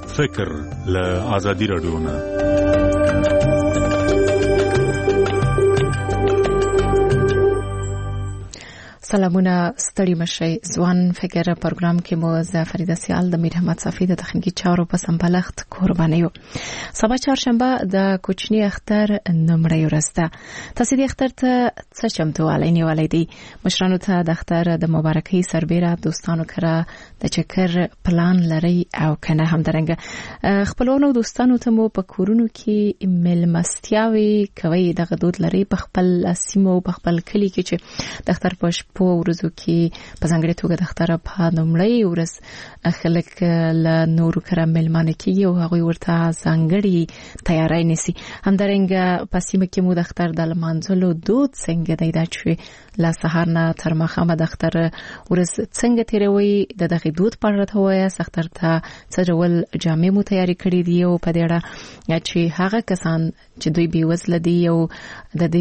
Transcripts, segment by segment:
فکر له ازادي رادیو نه. سلامونه ستړي مشي ځوان فکر پروګرام کې مو ز فریده سیال د میر احمد صافی د تخنیکی چارو په سمبلخت قربانیو. سبا چهارشنبه د کوچنی اختر نمړی ورځ ده. تاسو د اختر ته څه چمتووالی نیولای دي؟ مشرانو ته د اختر د مبارکۍ سربېره دوستانو کره د چکر پلان لري او کنه هم درنګ خپلونو دوستانو ته مو په کورونو کې ملمستیاوي کوي د غدود لري په خپل سیمو په خپل کلی کې چې د اختر په په ورځو کې په ځانګړي توګه د اختر په لومړۍ ورځ خلک له نورو کره مېلمانه کېږي او هغوی ورته ځانګړي تیاری نیسي. همدارنګه په سیمه کې مو د اختر د لمانځلو دود څنګه دی دا چې له سهار نه تر ماښامه د اختر ورځ څنګه تېروي د دغې دود په اړه راته ووایاست. اختر ته څه ډول جامې مو تیاري کړي دي او په دې اړه چې هغه کسان چې دوی بېوزله دي او د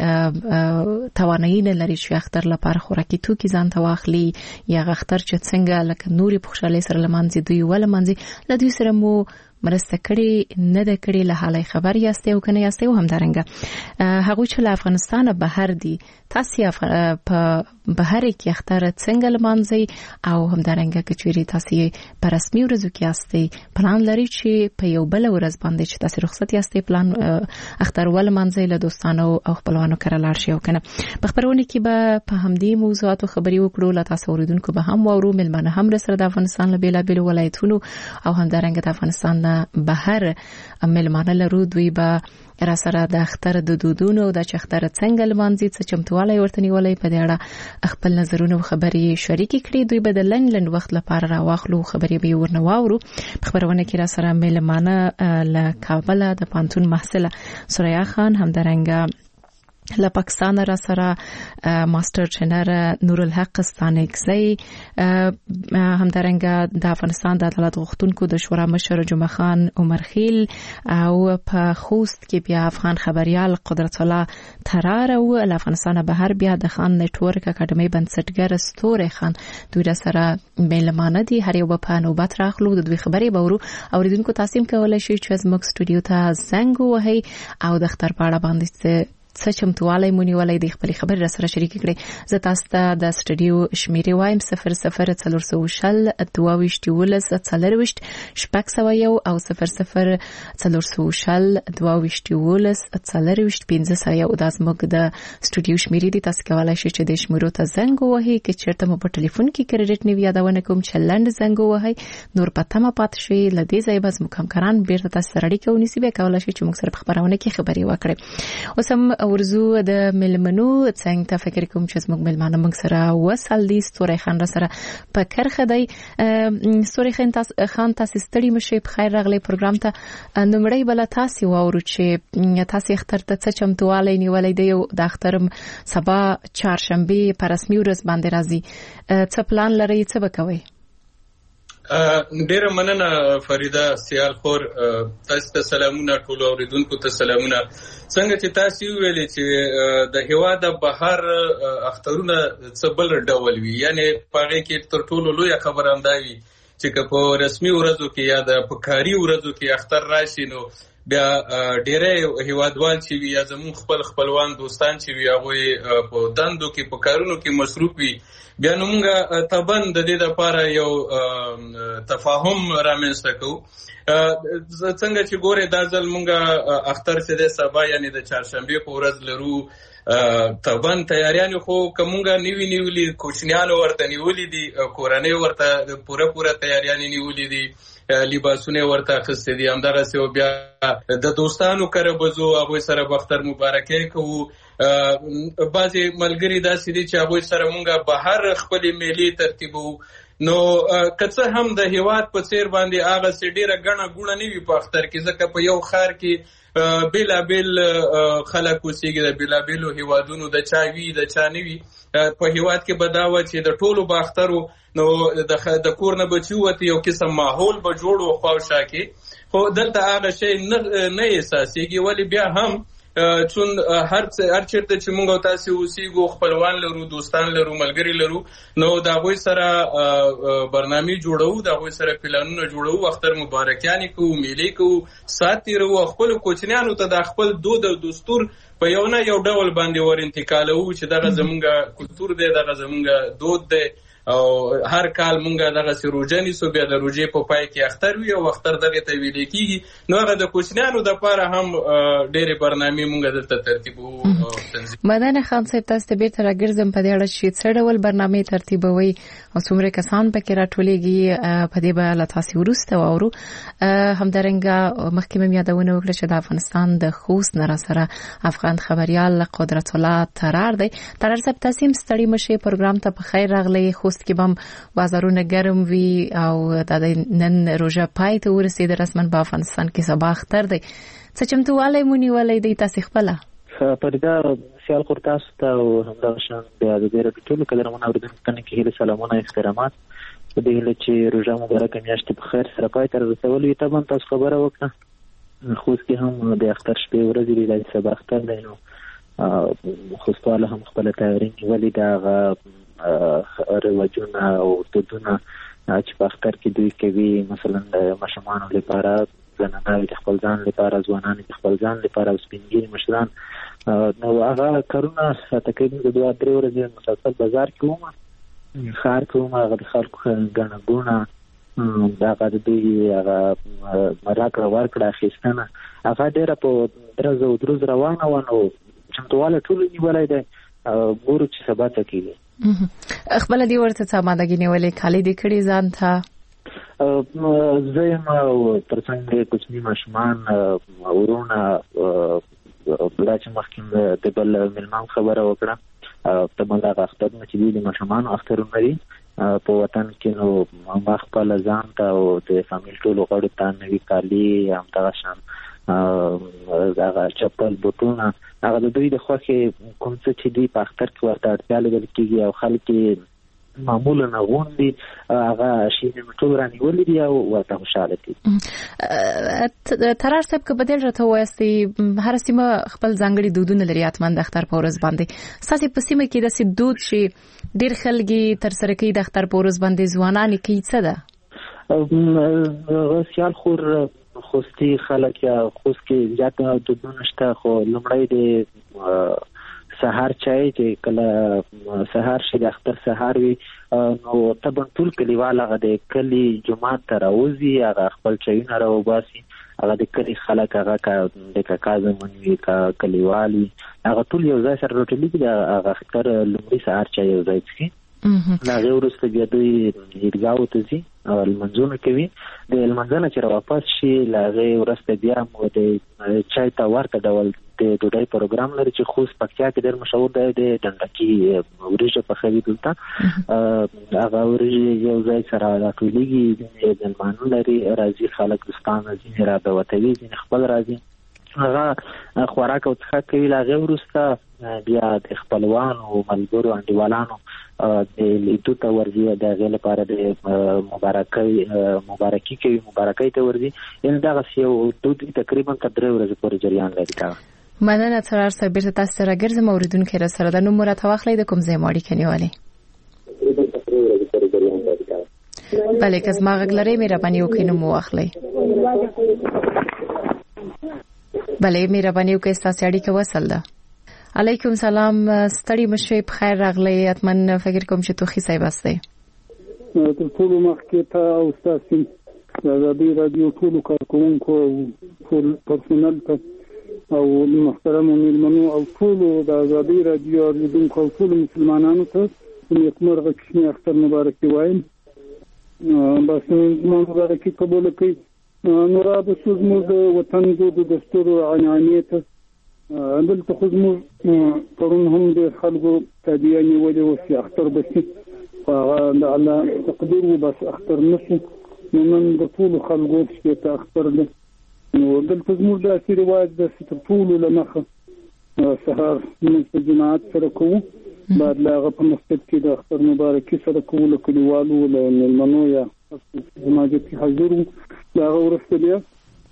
دې توانایي نه لري چې اختر لپاره خوراکي توکي ځان ته واخلي یا اختر چې څنګه لکه نوري په خوشحالۍ سره لمانځي دوی ولمانځي له دوی سره مو مرسته کړي نه د کړي له حالای خبر یاستئ او کنه یاستئ. او همدارنګه هغوی چې له افغانستان بهر دي تاسو په بهر کې اختر څنګه لمانځي او همدارنګه کچوري تاسو په رسمي ورځو کې یاستئ پلان لري چې په یو بل ورځ باندې چې تاسو رخصت یاستئ پلان اختر ولمانځي له دوستانو او خپلوانو کره لاړ شي او کنه. په خبرونه کې به په همدې موضوعاتو خبري وکړو. له تاسو اوریدونکو به هم وورو ملمنه هم سره د افغانستان له بیلابیل ولایتونو او همدارنګه د افغانستان بهر ملمانه لرو. دوی به را سره د اختر د دودونو او د اختر څنګه لمانځي څه چمتووالی ورته نیولای په دې اړه خپل نظرونه او خبرې شریک کړي. دوی به د لنډ وخت لپاره راواخلو خبرې به ورنه واورو. خبرونه کې را سره ملمانه له کابل د پانتون محصله سوریا خان همدارنګه له پاکستان را سره ماستر ټرینر نور الحق ستانکزی همدارنګه د افغانستان د عدالت غوښتونکو د شورا مشر جمعه خان عمر خیل او په خوست کې بیا افغان خبريال قدرت الله ترار او له افغانستان بهر بیا د خان نتورک اکیډمي بنسټګر ستوري خان دوی را سره مېلمانه دي. هر یو په نوبت راخلو د دوی خبرې بورو او ریدونکو تاسو کولای شئ چې زموږ سټوډیو ته زنګ ووهئ او د اختر په اړه باندې څه چمتووالی مونږ ولې د خپل خبر را سره شریک کړي. زه تاسو ته د سټوډیو شمیرې وایم 0040 22 40 شپږ او 0040 22 40 15 دا زموږ د سټوډیو شمیرې دي. تاسو کولای شئ چې د شمیرو ته زنګ ووهئ که چیرته مو په ټلیفون کې کریډټ نیو یادونه کوم چې لنډ زنګ ووهئ نور پته ما پات شي. لدې ځای به زموږ همکاران بیرته تاسو سره اړیکه ونیسي. به کولای شئ چې موږ سره په خبرونه کې خبرې وکړو. اوس هم ورزو د ملمنو څنګه ته فکر کوم چې زموږ ملمانه موږ سره وصل دي. ستوري خان را سره په کرخه دی. ستوري خان تاسو ستړي مشه په خیر راغلي پروګرام ته. نمړی بل تاسو وورو چې تاسو اختر ته څه چمتووالی نیولای دی او د اختر سبا چهارشنبه په رسمي ورځ باندې راځي. څه پلان لري څه وکوي؟ ډیره مننه فریده سیال خور. تاسو ته سلامونه ټول اوریدونکو ته سلامونه. څنګه چې تاسو ویلې چې د هوا د بهر اخترونه څه بل ډول وي یعنی پاره کې تر ټولو لوی خبر انداوي چې په رسمي ورځو کې یا د پکاري ورځو کې اختر راشي نو بیا ډیره هوادوال چې وي یا زمون خپلوان دوستان چې وي هغه په دندو کې په کارونو کې مصروف وي. بیا نومګه تبن د دې لپاره یو تفاهم رامنځته کوو. څنګه چې ګوره دا ځل مونږه اختر چې د سبا یعنی د چهارشنبه په ورځ لرو تبن تیاریان خو کومګه نیولې کوچنیانو ورته نیولې دي کورنۍ ورته پوره تیاریان نیولې دي لباسونه ورته خسته دي. همدغه څه بیا د دوستانو کره بزو هغه سره بختر مبارکي کوو. بعضی ملګری داسې دي چې هغه سره مونږه بهر خپل میلي ترتیبو. نو کڅه هم د هیواد په څیر باندې هغه سډیره غنه ګونه نیوي په اختر کې ځکه په یو خار کې بلابل خلک اوسېږي د بلابلو هیوادونو د چا وی د چا نیوي. په هیواد کې بداوه چې د ټولو باخترو نو د کور نه بچوته یو قسم ماحول به جوړو خواوشا کې. خو دلته هغه شی نه احساسېږي. ولی بیا هم چون هر چیرته چې موږ تاسو اوسېږو خپلوان لرو دوستان لرو ملګری لرو نو دا غوي سره برنامه جوړو دا غوي سره پلانونه جوړو اختر مبارکیان کوو میلې کوو ساتي رو خپل کوچنیانو ته د خپل دود او دستور په یو نه یو ډول باندې ور انتقالو چې دغه زمونږ کلچر دی دغه زمونږ دود دی او هر کال مونږه دغه سروجنی سو بیا د روجې په پای کې اختر وي او اختر دغه ته ویل کیږي نو هغه د کوچنیانو د لپاره هم ډېرې برنامې مونږه دلته ترتیبو او تنظیم. مدن خان صاحب تاسو ته بیرته راګرځم په دې اړه چې څه ډول برنامې ترتیبوي او څومره کسان پکې راټولېږي په دې به له تاسو ورسته واورو. همدارنګه مخکې مې یادونه وکړه چې د افغانستان د خوست نه سره افغان خبريال قدرت الله ترار دی. ترار صاحب تاسو هم ستړي مشه پروګرام ته په خیر راغلی. خوست کې بم بازارونه ګرم وي او د نن روزه پای ته ورسېد رسمن په افغانستان کې سبا اختر دی. څه چمتووالی مونږ ولې دی تاسو خپل فردا سیال خورتاس ته او همدغه شان د دې ټولو کلمونه اوریدونکو ته کې هیله سلامونه احترامات په دې هیله چې روزه مبارکه میاشت په خیر سره پای ته رسولې ته باندې تاسو خبره وکړه. خو کې هم د اختر شپې ورځې لري سبا اختر دی نو خوستواله هم خپل تیاری ولې دا رواجونه او دودونه چې په اختر کې دوی کوي مثلا د ماشومانو لپاره زنانه د خپل ځان لپاره ځوانان د خپل ځان لپاره سپینګری مشران نو هغه کارونه تقریبا د 2-3 ورځې مسلسل بازار کې ومه خار کې ومه هغه د خلکو غنه ګونه دا غاړه دوی هغه مراکړه ورکړه اخیستنه هغه ډېره په درز روانه ونه چمتواله ټول نیولای دی ګورو چې سبا ته کېږي. خپل دی ورته څه ماده غنیولې خالي د کړي ځان ته زم او ترڅنګ کوچنی ماشومان ورونه بلچ مخکې د بل ملمان خبره وکړه ته مله اختر نه چې دی ماشومان اخترونه لري په وطن کې نو ما خپل ځان ته او د فامیل ټولو غړو ته نوي کالي هم دا شان هغه چپل بوټونه هغه د دوی د خوښه کوم څه چې دی په اختر کې ورته اړتیا لري کېږي او خلک معمولا غوندي هغه شي د ټول رانیولې دی او ورته خوشاله دي. ترار صاحب که بدل راته وایستي هر سیمه خپل ځانګړي دودونه لري اتمن د اختر په ورځ باندې ساسي په سیمه کې د سید دود شي ډیر خلګي تر سره کوي د اختر په ورځ باندې ځوانان کوي څه ده سیال خور خوستي خلک یا خوست کې زیاته دودونه شته خو لمړی د سحر چای چې کله سحر شي د اختر سحر وي نو تبن ټول کلیوال هغه د کلی جماعت ته راوځي هغه خپل چایونه راوباسي هغه د کلی خلک هغه د کاکا زمونوي کلیوالي هغه ټول یو ځای سره راټولېږي هغه اختر لمړی سحر چای یو ځای څښي هغه وروسته بیا دوی عیدګاو ته ځي او لمونځونه کوي د لمونځنه چې راواپس شي هغه وروسته بیا مو د چای ته ورته ډول د ډوډۍ پروګرام لري چې خوست پکتیا کې ډېر مشهور دی د ډنډکی وریجې پخوي دلته هغه وریجې یو ځای سره راټولېږي د مېلمانو لري راځي خلک دوستان ځینې را دعوتوي ځینې خپل راځي هغه خوراک او څښاک کوي هغه وروسته بیا د خپلوانو ملګرو انډیوالانو د لیدو ته ورځي د هغې لپاره د مبارکي کوي مبارکۍ ته ورځي یعنې دغسې یو دود تقریبا تر 3 ورځې پورې جریان لري دا. مننه ترار صاحب بیرته تاسو سره ګرځم اوریدونکو را سره د نوم راته واخلئ د کوم ځای مو اړیکه نیولې. بله که زما غږ لرئ مهرباني وکړئ نوم مو واخلئ. بله مهرباني وکړئ ستاسو اړیکه وصل ده. علیکم سلام ستړي مشه په خیر راغلی اتمن فکر کوم چې توخی صاحب استئ ته ټول مخکې ته او تاسو د رادیو ټول کارکونکو ټول پرسونل ته او محترم مېلمنو او ټول د آزادۍ رادیو اوریدونکو او ټول مسلمانانو ته نیکمرغه کښنی اختر مبارکي وایم. بس مبارکي قبول کړئ. نورا د زموږ د وطن د دستور عنعنې ته دلته خو زموږ پرون هم د خلکو تادیه نیولې وه چې اختر به شي هغه د الله تقدیر و بس اختر نه شي نو نن د ټولو خلکو شپې ته اختر دی نو دلته زموږ داسې رواج ده چې تر ټولو له مخه سهار لمونځ په جماعت سره کوو بعد له هغه په مسجد کې د اختر مبارکي سره کوو له کلیوالو له مېلمنو یا جماعت کې حاضر وو د هغه وروسته بیا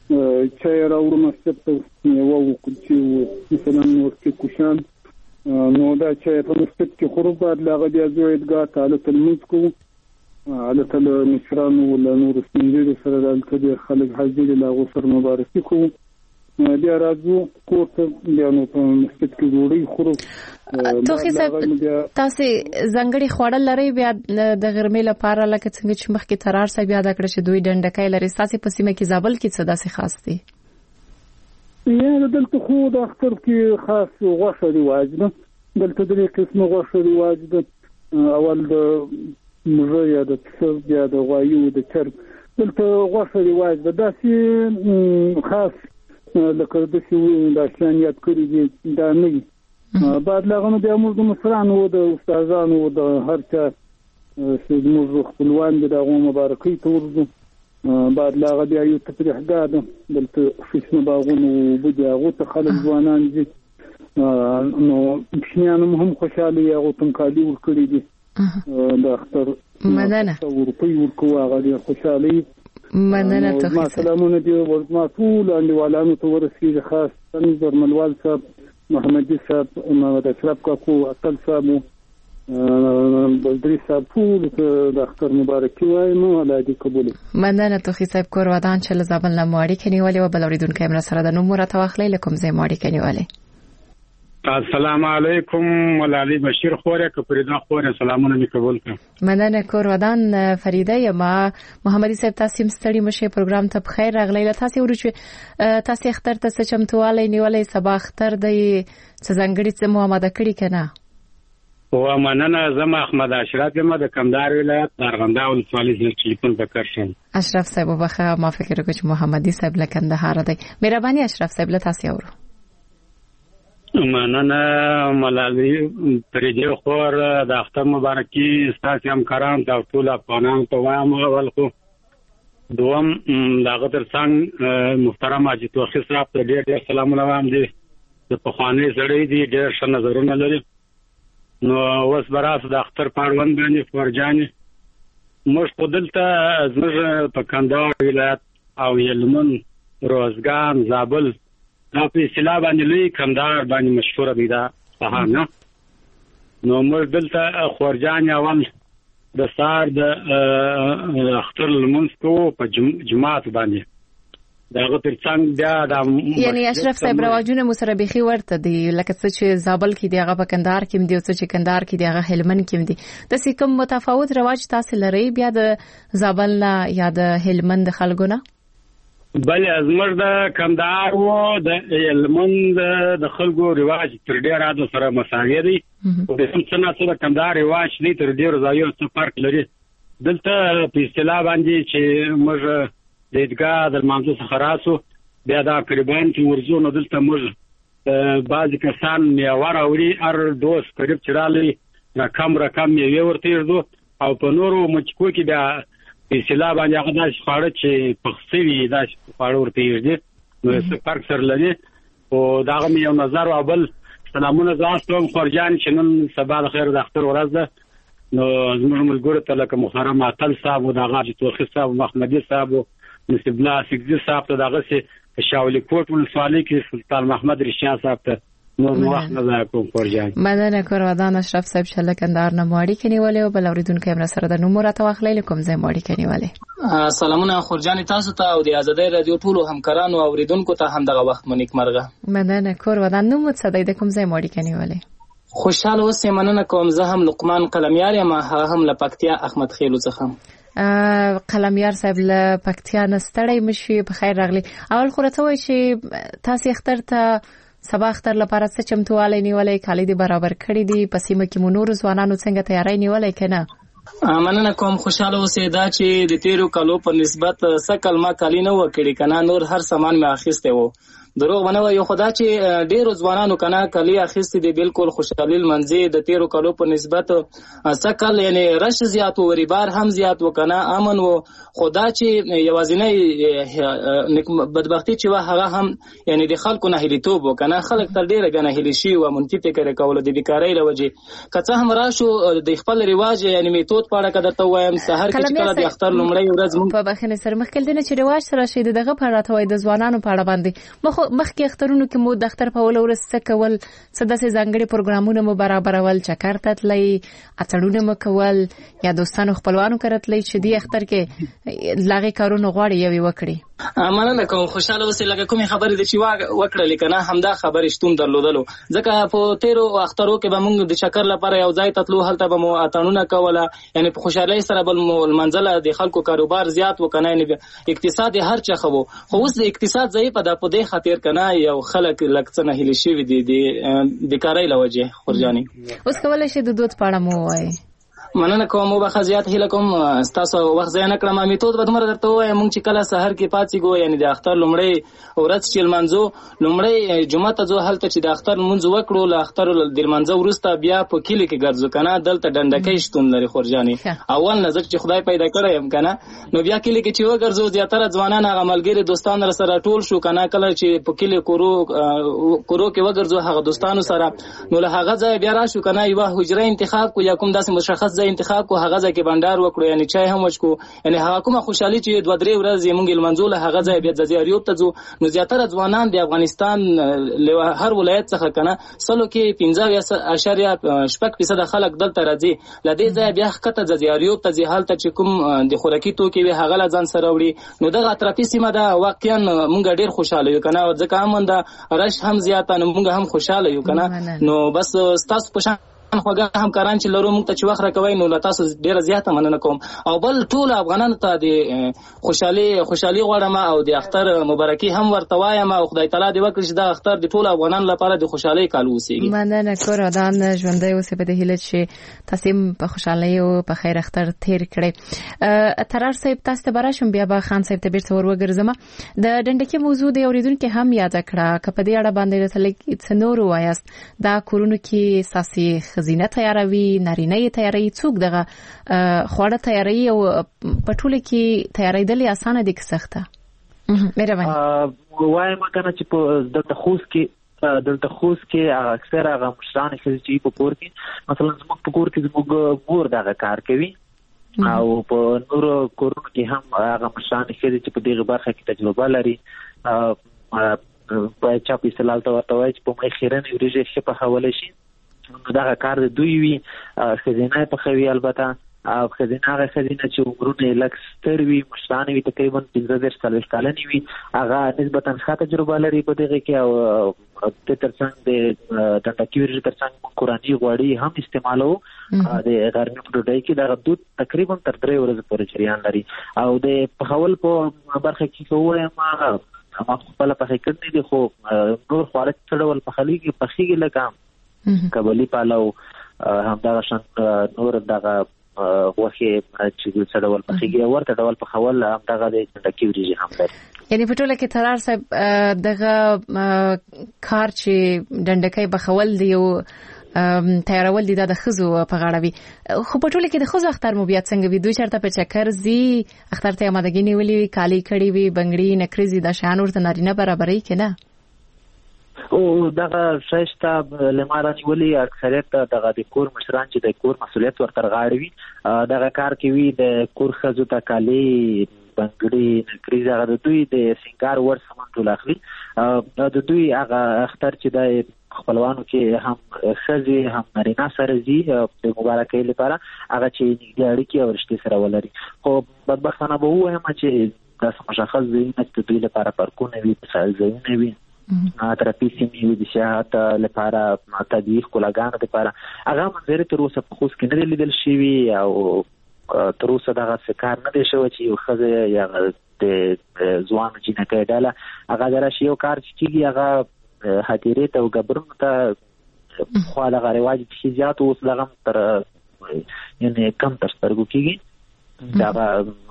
چای راوړو مسجد ته یو وکړو مثلا ورته کوشان نو دا چای په مسجد کې خورو بعد لاغه بیا زو ادګار تعالی تلميذ کو على تل نشران ولا نور سنجير سره د خلک حاضر لا غفر مبارک کو بیا راځو کوټ بیا نو په مسجد کې جوړي خورو توخي صاحب تاسو زنګړي خوړل لري بیا د غرمې لپاره لکه څنګه چې مخکې ترار صاحب یاد کړ چې دوی ډنډکای لري تاسو په سیمه کې زابل کې څه داسې خاص دي یا دلته خو د اختر کې خاص غوښه رواج ده دلته درې قسمه غوښه رواج ده اول د مړه یا د څر یا د غوایو د چرګ دلته غوښه رواج ده داسې خاص لکه د څه د شانیات کړی دي دا نه بعد لاغه بیا موږ د مصرانو د استادانو د هر چا چې موږ خپلوان دغه مبارکي تورځو بعد لاغه بیا یو تفریح غاده دلته فشنه باغونو بده هغه ته خلک ځوانان دي نو شنیانو هم خوشاله یو تم کالي ورکړي دي د اختر مننه ورپی ورکو هغه خوشاله مننه ته سلامونه دی ورما ټول انډیوالانو ته ورسیږي خاص تنظر منوال صاحب محمدي صاحب محمد اشرف کاکو اصل صاحب بدري صاحب ټول د اختر مبارک وایم الله دې قبول مننه ته صاحب کور ودان چې زابل نه ماړي کنيوالي او بلوریدون کیمرا سره د نوم راته واخلې لکم زې ماړي کنيوالي السلام علیکم ولالي بشیر خوره کپریدا خوره سلامونه می قبول کړ مننه کور ودان فریده یم محمدي صاحب تاسو مستړي مشه پروګرام ته بخیر راغلی تاسو ورچ تاسو اختر ته چمتواله نیولې سبا اختر دی څنګه څه محمد کړي کنه او مننه زما احمد اشرف یم د کمدار ولایت دارغنده ولسوالۍ ضلع ټلیفون پکړ شم اشرف صاحب وبخه ما فکر وکړ چې محمدي صاحب لکندهار دی مهرباني اشرف صاحب له تاسو اورو مننه ملالي پرېږه خور د اختر مبارکي ستاسو همکاران ته ټول افغانان ته وایم ولکو دوم دغه ترڅنګ محترم اجي توخي صاحب ته ډېر سلامونه وایم دي د پخوانی زړې دي ډېر ښه نظرونه لري نو اوس براس د اختر پاروند باندې فرجاني موږ په دلته زموږ په کندهار ولایت او یلمن روزګان زابل نو په اصطلاح باندې لوی کندهار باندې مشهور دی دا صحانه نو موږ دلته خورجان اول د سار د اختر المنسکو په جماعت باندې داغه ترڅنګ بیا د یعنی اشرف صاحب رواجونه مسربيخي ورته دی لکه چې زابل کې دی هغه په کندهار کې دی او چې کندهار کې دی هغه هلمند کې دی د سکم متفاوت رواج تاسو لري بیا د زابل یا د هلمند خلکونه بل ازمر د کندهار وو د هلمند د خلکو رواج تر ډیره د سره مساوي دي او د څنګه سره کندهار رواج دی تر ډیره ځایو څخه فرق لري دلته په اصطلاح باندې چې موږ د ادګا د منځو څخه راسو بیا دا قربان چې ورزو نو دلته موږ بعضی کسان میوار اوري ار دوس قریب چرالي رقم یې ورته ورځو او په نورو مچکو کې بیا په اصطلاح باندې هغه داس خاړه چې پخسوي داس خاړه ورته ورځي نو څه فرق سره لري او داغه یو نظر او بل سلامونه زاستم خورجان چې نن سبا د خیر د اختر ورځ ده نو زموږ ملګرو ته لکه محترم عطل صاحب او دغه توخي صاحب محمدي صاحب نصیب الله سګزي صاحب ته دغه سي شاولي کوټ ولسوالۍ کې سلطان محمد رشیان صاحب ته نو وخت نه کوم خورجان مننه کور ودان اشرف صاحب شله کندهار نه ماړي کنيواله او بلوریدون کیمرا سره د نوم راته واخلې کوم ځای ماړي کنيواله سلامونه خورجان تاسو ته او د آزادۍ رادیو ټولو همکارانو او اوریدونکو ته هم دغه وخت مونږ مرغه مننه کور ودان نو مت صدای د کوم ځای ماړي کنيواله خوشاله اوسې مننه کوم زه هم لقمان قلمیار یم هم لپکتیا احمد خیلو څخه قلمیار صاحب له پکتیا نستړی مشي په خیر راغلی اول خو راته وای چې تاسو اختر ته سبا اختر لپاره څه چمتواله نیولې کالي دی برابر کړی دی پسې مکه مونور ځوانانو څنګه تیاری نیولې کنه مننه کوم خوشاله اوسې دا چې د تیرو کالو په نسبت سکل ما کالی نه وکړي کنه نور هر سامان مې اخیسته وو دروغ ونه یو خدا چې ډیرو ځوانانو کنه کلی اخیستي دي بالکل خوشحالي منځي د 13 کالو په نسبت سکل یعنی رش زیات او ریبار هم زیات وکنه امن و خدا چې یوازینی بدبختی چې هغه هم یعنی د خلکو نه هلیتوب وکنه خلک تر ډیره غنه هلی شي او منفي فکر کول د بیکاری لوجه کڅه هم راشو د خپل رواج یعنی میتود پاړه کده ته وایم سحر کې کله د اختر لومړی ورځ مونږ په بخنه سره مخکې دنه چې رواج سره شي دغه پاړه ته وای د ځوانانو پاړه باندې مخکې اخترونو کې مو د اختر په ول ورځ څه کول سداسې ځانګړي پروګرامونه مو برابرول چکر تتلی اڅړونه مو کول یا دوستانو خپلوانو کرتلی چې دی اختر کې لاغي کارونه غواړي یوي وکړي مننه کوم خوشاله اوسې لکه کومه خبرې د چې وکړل کنه همدا خبرې شتون درلودلو ځکه په 13 اخترو کې به موږ د چکر لپاره یو ځای تطلو هلته به مو اتانونه کوله یعنی په خوشحالي سره بل منزله د خلکو کاروبار زیات وکنه یعنی اقتصاد هر چا خو اوس د اقتصاد ضعیف ده په دې خاطر کنه یو خلک لکه نه هلی شي دي د بیکاری لوجه خورجاني اوس کولای شي د دوت پاړه مو وای مننه کوم او بخزيات هله کوم تاسو وخت ځای نه کړم میتود به تمره درته وای مونږ چې کله سحر کې پاتې ګو یعنی د اختر لومړی ورځ چې منځو لومړی جمعه ته ځو هلته چې د اختر منځ وکړو ل اختر د منځو ورسته بیا په کلی کې ګرځو کنه دلته ډنډکې شتون لري خورجاني اول نظر چې خدای پیدا کړی هم کنه نو بیا کلی کې چې وګرځو زیاتره ځوانان هغه ملګری دوستان سره ټول شو کنه کله چې په کلی کورو کې وګرځو هغه دوستانو سره نو له هغه ځای بیا راشو کنه یو حجره انتخاب کو یا کوم داسې مشخص انتخاب کو هغه ځکه بندر وکړو یعنی چای هم وچکو یعنی هغه کومه خوشحالي چې 2-3 ورځې مونږ المنزول هغه ځای بیا د زیاریوب ته ځو نو زیاتره ځوانان د افغانستان هر ولایت څخه کنه سلو کې 15.8% خلک دلته راځي لدې ځای بیا خطه د زیاریوب ته ځي حالت چې کوم د خوراکي توکي وی هغه ځان سره وړي نو دغه اطرافي سیمه دا واقعا مونږ ډیر خوشاله یو کنه ځکه هم دا رش هم زیات نه مونږ هم خوشاله یو کنه نو بس تاسو په خوګه هم کاران چې لرو موږ ته چې وخت راکوي نو تاسو ډیره زیاته مننه کوم او بل ټول افغانانو ته د خوشحالي غواړم او د اختر مبارکي هم ورته وایم او خدای تعالی دې وکړي چې دا اختر د ټول افغانانو لپاره د خوشحالي کال وسیږي مننه کورادان ژوندۍ اوسې په دې هیله چې تاسو په خوشحالي او په خیر اختر تیر کړئ ترار صاحب تاسو ته براشم بیا به خان صاحب ته بیرته ورګرځم د ډنډکی موضوع د اوریدونکو هم یاد کړه کپه دې اړه باندې تلک څنور وایست دا کورونو کې ساسي خزینه تیاروي نارینه تیاری څوک دغه خوړه تیاری او پټوله کې تیاری دلی اسانه دي که سخته مهرباني وایم کنه چې په دلته خوست کې اکثر هغه مشران چې په کور کې مثلا زموږ په کور کې زموږ مور دغه کار کوي او په نور کورونو کې هم هغه مشران چې په دغه برخه کې تجربه لري په چا په استلال ته ورته وایي چې په مې خیرن وريجه ښه په حواله شي دا کار د دوی وی خزینه په خوي البته او خزینه چې عمرونه لکستر وی مشران وی تقریبا 15 کالن وی هغه نسبتا ښه تجربه لري په دغه کې او د ترڅنګ د ټاکیور ترڅنګ قرآني غوړي هم استعمالو د غرمې په ډوډۍ کې دا دود تقریبا تر 3 ورځې پورې جریان لري او د پخول په برخه کې کوه ما خپل په فکر نه دي خو نور خالص څړول په خلیږي په خيږي لکه کابلی پالو همدا شان نور دغه وخه چې څډول پخېږي ورته ډول په خول همدغه د ډکی وریجې هم لري یعنی په ټوله کې ترار صاحب دغه کار چې ډنډکې بخول دی او تیارول دي د خزو په غاړه وي خو په ټوله کې د خزو اختر مو بیا څنګه وي دوی چرته په چکر زی اختر ته آمادګي نیولې کالی کړي وي بنگړي نکریزي د شان ورته نارینه برابرۍ کنه او دغه شایسته لمارانی ولی اکثریت دغه د کور مشران چې د کور مسولیت ورته غاړي دغه کار کوي د کور خزو ته کالی بنگړي نکریزه د دوی د سنگار ور سامان ټول اخلي د دوی هغه اختر چې د خپلوانو کې هم خزي هم نارینه سره زی د مبارکۍ لپاره هغه چې نګړي کې ورشته سره ولري خو بدبختانه به وایم چې د مشخص زینت د دوی لپاره پارکونه وي مثال زینې وي ترپی سیمې د شهادت لپاره تدویق کولاګان لپاره هغه منظر تر اوسه په خوست کې نه لیدل شوی او تر اوسه دغه څکار نه دی شوی چې یو خزه یا د ځوان جنکې ډاله هغه درشي یو کار چې هغه هدیره ته وګبرم ته خو هغه رواج چې زیات اوس لغم تر یعنی کم تر سترګو کېږي دا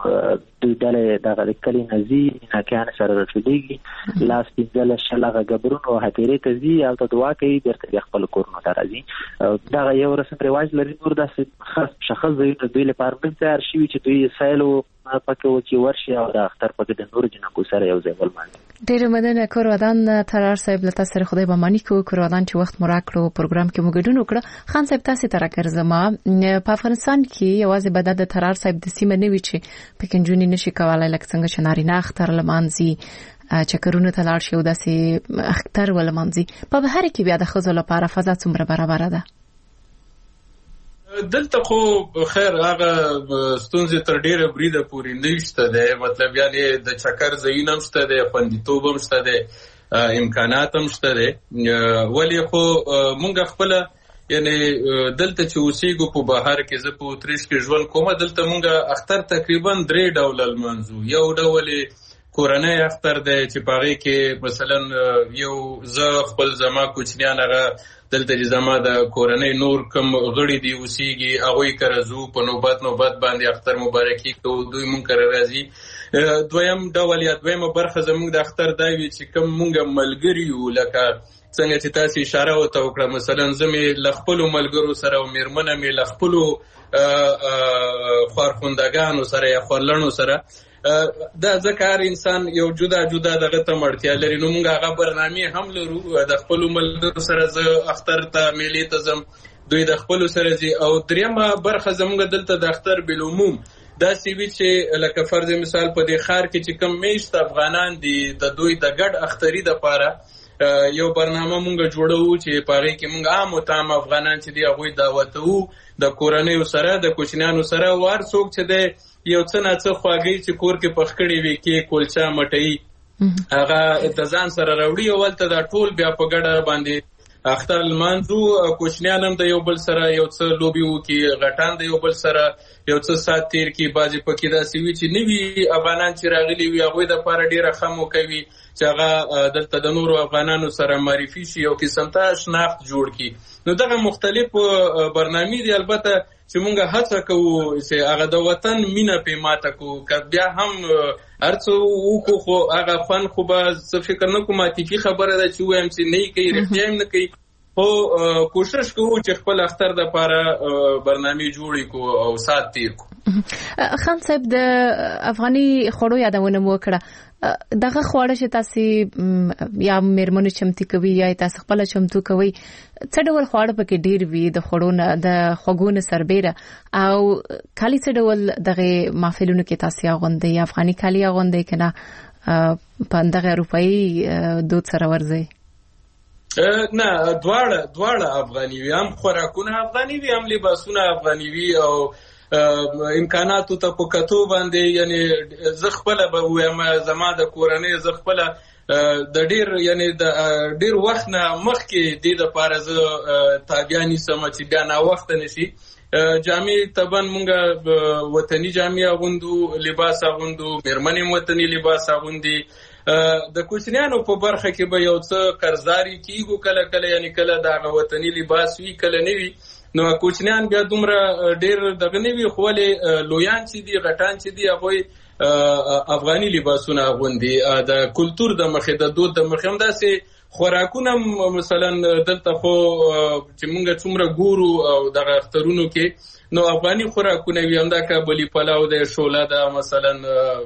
د کلی نزي نه کان سره رسېږي لاس پنځله شلغه غبرونو هتیرې ته زی او ته دعا کوي درته خپل کورونو ته راځي دا یو رسم رواج لري نور د شخص دوی لپاره هم تیار شي چې دوی سایلو پکې و چې ورشي او د اختر پکې د نور جنکو سره یو ځای ولمانځي. ډېر مننه کورودان ترار صاحب لته سره خدای به مانی کو کورودان چې وخت مو راکړو پروګرام کې مو ګډون وکړه. خان صاحب تاسو ته راکړم په افغانستان کې یوازې بدد د ترار صاحب د سیمه نه وی چې پکې جونی نشي کولای لکه څنګه چې نارینه اختر لمانځي چکرونه ته لاړ شي او داسې اختر ولمانځي په بهر کې بیا د خزو لپاره فضا څومره برابر ده؟ دلته خو خیر هغه ستونزې تر ډیره بریده پورې نشته ده مطلب یعنی د چکر ځایونه هم شته ده خوندیتوب هم شته ده امکانات هم شته ده ولی خو مونږ خپل یعنی دلته چې اوسېږو په بهر کې زه په اتریش کې ژوند کوم دلته مونږ اختر تقریبا 3 ډول لمانځو. یو ډول کورنۍ اختر دی چې پاره کې مثلا یو زه خپل زما کوچنیان هغه دلته چې زما د کورنۍ نور کم غړي دی اوسېږي هغوی کرزو په نوبت باندې اختر مبارکي کوو دوی مونږ کره راځي. دویم ډول یا دویمه برخه زمونږ د اختر دا وي چې کم مونږ ملګري یو لکه څنګه چې تاسو اشاره وته وکړه مثلا زمې لخپلو ملګرو سره او میرمنه مې لخپلو خارخوندگانو سره یا خورلنو سره دا ذکر انسان یو جدا دغه ته مړتیا لري نو موږ هغه برنامه هم لرو د خپل ملګرو سره ز اختر ته میلې ته زم دوی د خپل سره زی او دریمه برخه زموږ دلته د اختر بالعموم دا سی وی چې لکه فرض مثال په دې خار کې چې کم میشت افغانان دي د دوی د ګډ اختری د پاره یو برنامه مونږ جوړو چې پاره کې مونږ عام او تام افغانان چې دی هغه دعوتو د کورنۍ سره د کوچنیانو سره وار څوک چې دی یو څه نه څه خواږي چې کور کې پخکړی وي کې کولچا مټي هغه د ځان سره راوړي او ولته د ټول بیا په ګډه باندې اختر لمانځو کوچنیان هم د یو بل سره یو څه لوبي وکي غټان د یو بل سره یو څه سات تیر کی بازي پکې دا سوي چې نوی افغانان چې راغلي وي هغه د پاره ډیره خمو کوي چې هغه دلته د نورو افغانانو سره معرفي شي او قسم ته شناخت جوړ کی. نو دغه مختلف برنامې دي البته چې مونږ هڅه کوو چې هغه د وطن مینه په ماته کو بیا هم ارڅو وکړو خو هغه فن خو به څه فکر نه کوم عاطفي خبره ده چې وایم چې نه کوي رښتیا هم نه کوي خو کوشش کوو چې خپل اختر د پاره برنامې جوړی کو او سات تیر کو. خان صاحب د افغاني خوړو یادونه مو کړه دغه خواړه چې تاسو یا میرمنو چمتي کوي یا تاسو خپل چمتو کوي څه ډول خواړه پکې ډیر وي د خوړو د خوګونو سربېره او کالي څه ډول دغه محفلونو کې تاسو غونډې افغاني کالي غونډې کنه په دغه اروپאי دود سره ورځي؟ نه دواړه افغاني وي هم خوراکونه افغاني وي هم لباسونه افغاني وي او امکاناتو ته په کتو باندې یعنی زه خپل به وایم زما د کورنۍ زه خپل د ډیر یعنی د ډیر وخت نه مخکې د لپاره زه تابعانی سم چې بیا نه وخت نشي جامې تبن مونږه وطني جامې اغوندو لباس اغوندو میرمنې وطني لباس اغوندي د کوچنیانو په برخه کې به یو څه قرضداري کیږي کله یعنی کله د وطني لباس وی کله نه وی نو کوچنیان بیا دومره ډیر دغه نه وی خو له لویان چې دی غټان چې دی هغه افغاني لباسونه غوندي د کلچر د مخه د دود د مخه هم داسې خوراکونه مثلا دلته خو چې مونږ څومره ګورو او د اخترونو کې نو افغاني خوراکونه وي هم دا کابلی پلاو د شوله د مثلا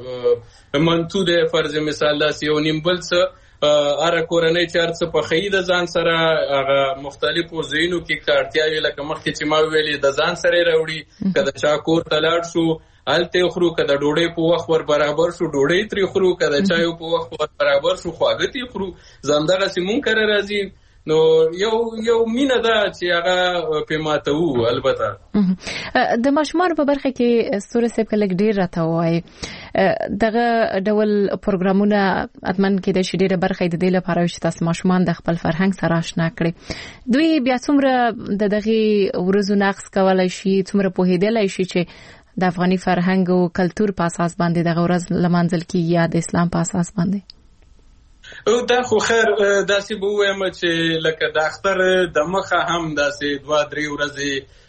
منتو د فرض مثال داسې یو نیم بل څه اره کورنۍ چارڅ په خید ځان سره هغه مختلفو زینو کې کارتیاوي لکه مخکې چې ما ویلې د ځان سره راوړي کله چا کور تلاړ شو الته خرو کده ډوډۍ په وخت ور برابر شو ډوډۍ تری خرو کده چایو په وخت ور برابر شو خواږه خرو زمدغه سیمون کړه راځي نو یو مینه ده چې هغه په ماتو البته د ماشومان په برخه کې ستوره سیب کله ډیر راته وای دغه ډول پروګرامونه اتمن کې د شډیره برخه د دې لپاره چې تاسو ماشومان د خپل فرهنګ سره آشنا کړي دوی بیا څومره دغه ورځو نقص کولای شي څومره په هدیلای شي چې د افغاني فرهنګ او کلچر په اساس باندې دغه ورځ لمانځل کیږي یا د اسلام په اساس باندې او دا خو خیر داسې به وایم چې لکه د اختر د مخه هم داسې 2-3 ورځې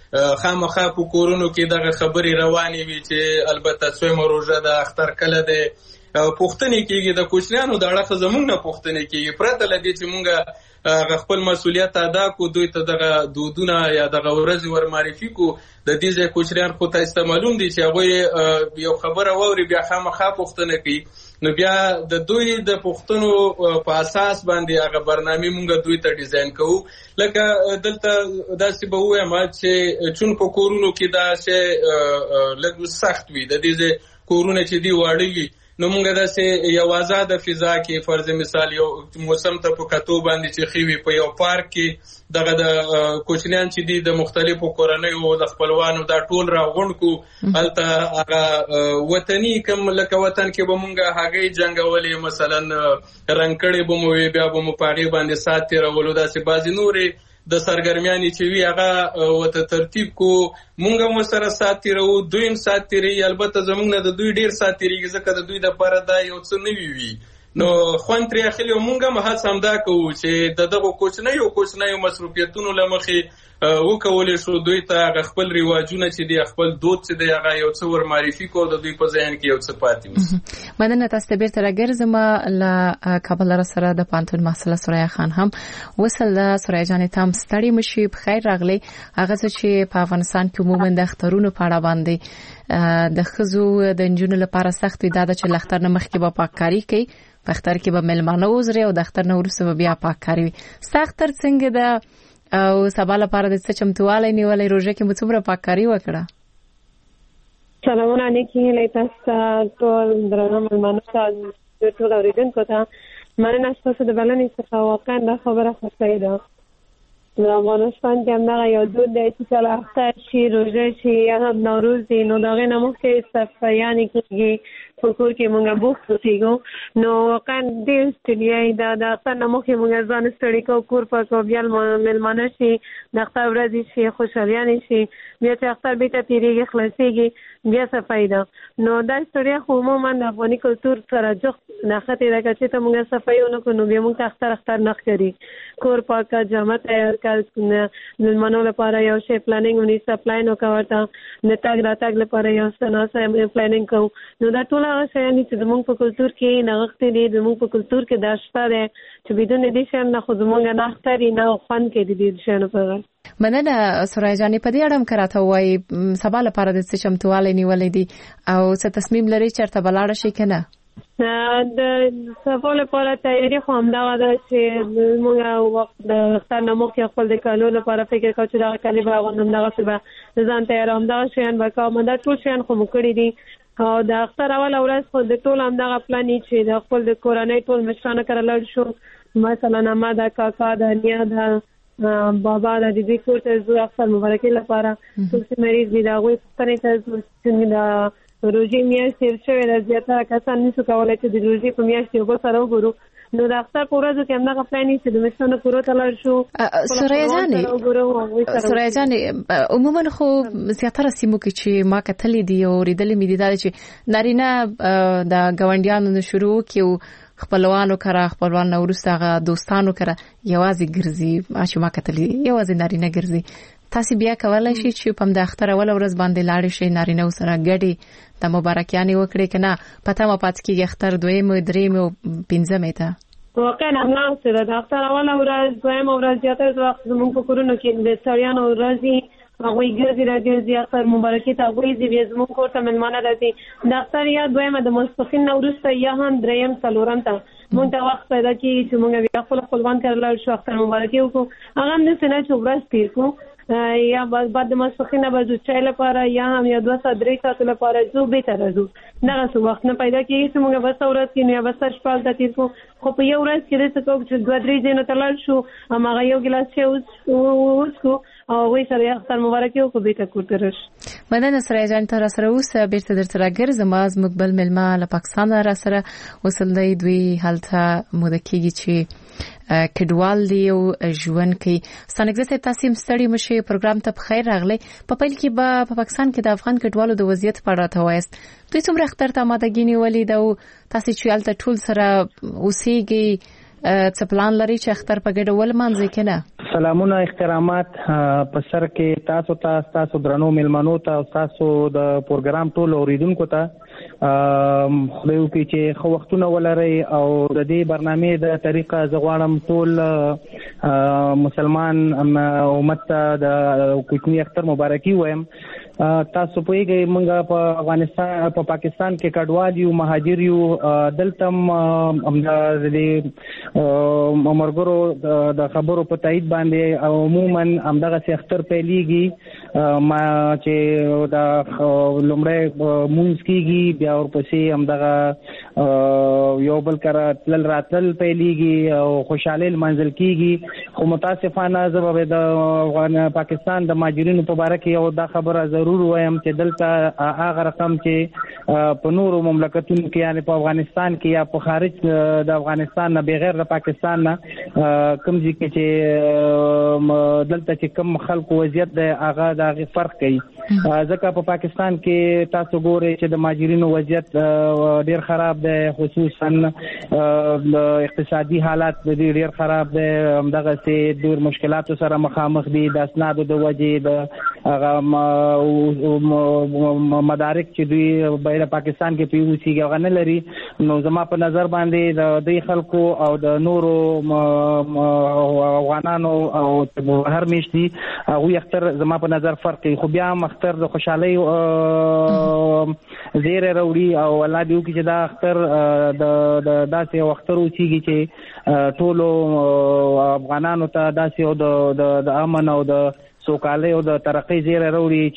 خامخا په کورونو کې دغه خبرې روانې وي چې البته سویم روزه د اختر کله ده پوښتنې کېږي د کوچنیانو د اړخه زمونږ نه پوښتنې کېږي پرته له دې چې مونږ خپل مسؤلیت ادا کو دوی ته دغه دودونه یا دغه ورځې ور معرفي کو د دې ځای کوچنیان خو ته استعمالوم دي چې هغه یو خبره ووري بیا خامخا پوښتنه کوي نو بیا د دوی د پوښتنو په اساس باندې هغه برنامه مونږ دوی ته ډیزاین کوو لکه دلته داسې به وایم چې چون په کورونو کې دا شی لږ سخت وي د دې کورونه چې دی واړه وي نو مونږ داسې یو آزاده فضا کې فرض مثال یو موسم ته په کتو باندې چې خېوي په یو پارک کې دغه د کوچنیان چې دي د مختلفو کورنیو د خپلوانو دا ټول راغونډ کو هلته هغه وطني کوم لکه وطن کې به مونږ هغه جنگولې مثلا رنګکړې به مو بیا به مو پاغي باندې سات تیرولو داسې بازي نورې د سرګرمیانې چې وی هغه وته ترتیب کو مونږ مو سره سات تیرو دویم سات تیری البته زمونږ نه د دوی ډیر سات تیریږي ځکه د دوی د پاره دا یو څه نه وی نو خوان ترې اخلي مونږه مه هم دا کوو چې دغه کوچنیو مصروفیتونو لمخې وکولې شو دوی ته خپل رواجونه چې دی خپل دود چې دی هغه یو څه ور معرفي کو د دوی په ذهن کې یو څه پاتې وي مننه تاسو ته بیرته راګرځم له کابل سره د پانتون محصله سوریا خان هم وصل سوریا جان تام ستړي مشي بخیر راغلي هغه چې په افغانستان کې عموما د اخترونو په اړه باندې د خزو د انجونو لپاره سخت وي دا چې لختر نه مخکې به پاککاری کوي په اختر کې به ملمانه وزري او د اختر نه وروسته بیا پاککاری وي سختر څنګه د او سبا لپاره د څه چمتووالی نیولې روزه کې څومره پاککاری وکړه سلامونه علیکم تاسو ټول درنو ملمانو ته ټول اوریدونکو ته مننه تاسو د بلنې څخه واقعا دا خبره خوښه ده د افغانستان کې همدغه یو دود دی چې کله اختر شي روژه شي یا هم نوروز دی نو د هغې نه مخکې صفایانې کېږي په کور کې مونږ بوخت اوسېږو نو واقعا ډېر ستړیا ده د اختر نه مخکې مونږ ځان ستړي کوو کور پاکوو بیا مېلمانه شي د اختر ورځې شي خوشحالیانې شي بیا چې اختر بېرته تېرېږي خلاصېږي بیا صفایي ده نو دا ستړیا خو عموما د افغاني کلتور سره جفت نښتې ده که چېرته مونږ صفایي ونه کړو نو بیا مونږ ته اختر نه ښکاري کور پاکه جامه تیار کړه مېلمنو لپاره یو شی پلانینګ ونیسه پلان وکړه ورته د تګ راتګ لپاره یو څه ناسه پلانینګ کوو نو دا ټول هغه شیان چې زموږ په کلتور کې نغښتې دي زموږ په کلتور کې دا شته دی چې بدون دې شیان نه خو زموږ نه اختري نه خوند کوي د دې شیانو په اړه مننه سوریا جانې په دې اړه هم کراته وایي سبا لپاره د څه چمتووالی نیولې دي او څه تصمیم لري چېرته به لاړه شي که نه د سبا لپاره تیاري خو همدغه ده چې موږ وخت د اختر نه مخکې خپل د کالو لپاره فکر کوو چې دغه کالي به اغوندم دغسې به د ځان تیاره همدغه شیان به کوم دا ټول شیان خو مو کړي دي او د اختر اوله ورځ خو د ټول همدغه پلان چې د خپل د کورنۍ ټول مشرانو کره لاړ شو مثلا اما د کاکا د نیا د بابا د دې کور ته ځو اختر مبارکي لپاره ټول چې مریض دي د هغوی پوښتنې ته ځو چې د روژې میاشت تېر شوې ده زیاتره کسان نشو کولی چې د روژې په میاشت یو بل سره وګورو نو د اختر په ورځو کې همدغه پلان چې د مشرانو کورو ته لاړ شو سوریا جانې عموما خو زیاتره سیمو کې چې ما کتلې دي او اورېدلې مې دي دا چې نارینه د ګاونډیانو نه شروع وکړي خپلوانو کره خپلوان نه وروسته هغه دوستانو کره یوازې ګرځي چې ما کتلې یوازې نارینه ګرځي تاسو بیا کولای شئ چې په د اختر اول ورځ باندې لاړ شئ نارینه سره ګډي د مبارکیانې وکړي کنه پته ما پات کېږي اختر دویم دریم او پنځم ته واقعا همدغه څه ده د اختر اوله ورځ دویم ورځ زیاتره وخت زموږ په کورونو کې د سړیانو ورځې هغوی ګرځي اختر مبارکي ته هغوی ځي بیا زموږ کور ته مېلمانه راځي د اختر یا دویمه د ماسپښین نه وروسته یا هم دریم څلورم ته مونږ ته وخت پیدا کېږي چې مونږ بیا خپل خپلوان کره لاړ شو اختر مبارکي وکړو هغه هم داسې نه چې ورځ تېر کړو یا بعد د ماسپښین نه به ځو چای لپاره یا هم یا 2 ساعت 3 ساعتو لپاره ځو بېرته راځو دغسې وخت نه پیدا کېږي چې مونږ بسه ورځ کې نو یا بسه شپه هلته تېر کړو خو په یو ورځ کې داسې کوو چې 2-3 ځایونو ته لاړ شو هماغه یو ګیلاس چای وڅښو او هغوی سره اختر مبارکي وکړو بېرته کور ته راشو مننه سوریا جان ته راسره اوسه بیرته درته راګرځم زموږ بل مېلمه له پاکستان راسره وصل دی دوی هلته موده کېږي چې کډوال دی او ژوند کوي ستانګزه صاحب تاسو ستړي مشه پروګرام ته بخیر راغلی په پیل کې به په پاکستان کې د افغان کډوالو د وضعیت په اړه تاسو دوی څومره اختر ته آمادګي نیولې ده او تاسو چې الته ټول سره اوسېږي څه پلان لري چې اختر په ګډه ول مانځي کنه سلامونه احترامات په سر کې تاسو درنو ملمنو ته او تاسو د پروګرام ټول اوریدونکو ته خو کې چې خو وختونه ولري او د دې برنامه د طریقه زغوانم ټول مسلمان امت ته د کوچنی اختر مبارکي وایم. تاسو په یوه منګه په افغانستان په پاکستان کې کډوال یو مهاجر یو دلتم د مرګرو د خبرو په تایید باندې عموما همدغه اختر پیلېږي ما چې د لومړی مونږ کېږي بیا ورپسې همدغه یو بل کره تلل راتلل پیلېږي او خوشحالي لمانځل کېږي. خو متاسفانه زه به د پاکستان د مهاجرینو په باره کې یو دا خبره ضرور وایم چې دلته هغه رقم چې په نورو مملکتونو کې یعنی په افغانستان کې یا په خارج د افغانستان نه بغیر د پاکستان نه کوم ځای کې چې دلته چې کوم خلکو وضعیت دی هغه د فرق کوي. ځکه په پاکستان کې تاسو ګورئ چې د مهاجرینو وضعیت ډیر خراب دی، خصوصا د اقتصادي حالات ډیر خراب دی، همدغه سي ډیر مشکلاتو سره مخامخ دي د اسنادو د وجې د هغه مدارک چې دوی بهر پاکستان کې پیوسیږي هغه نه لري. نو زما په نظر باندې د دې خلکو او د نورو افغانانو او هر میشتي هغه اختر زما په نظر فرق کوي. خو بیا اختر د خوشحالي زیره راوړي او الله دې وکړي چې دا اختر د داسې اختر وشيږي چې ټولو افغانانو ته داسې د امن او د سوکالۍ او د ترقۍ زیره راوړي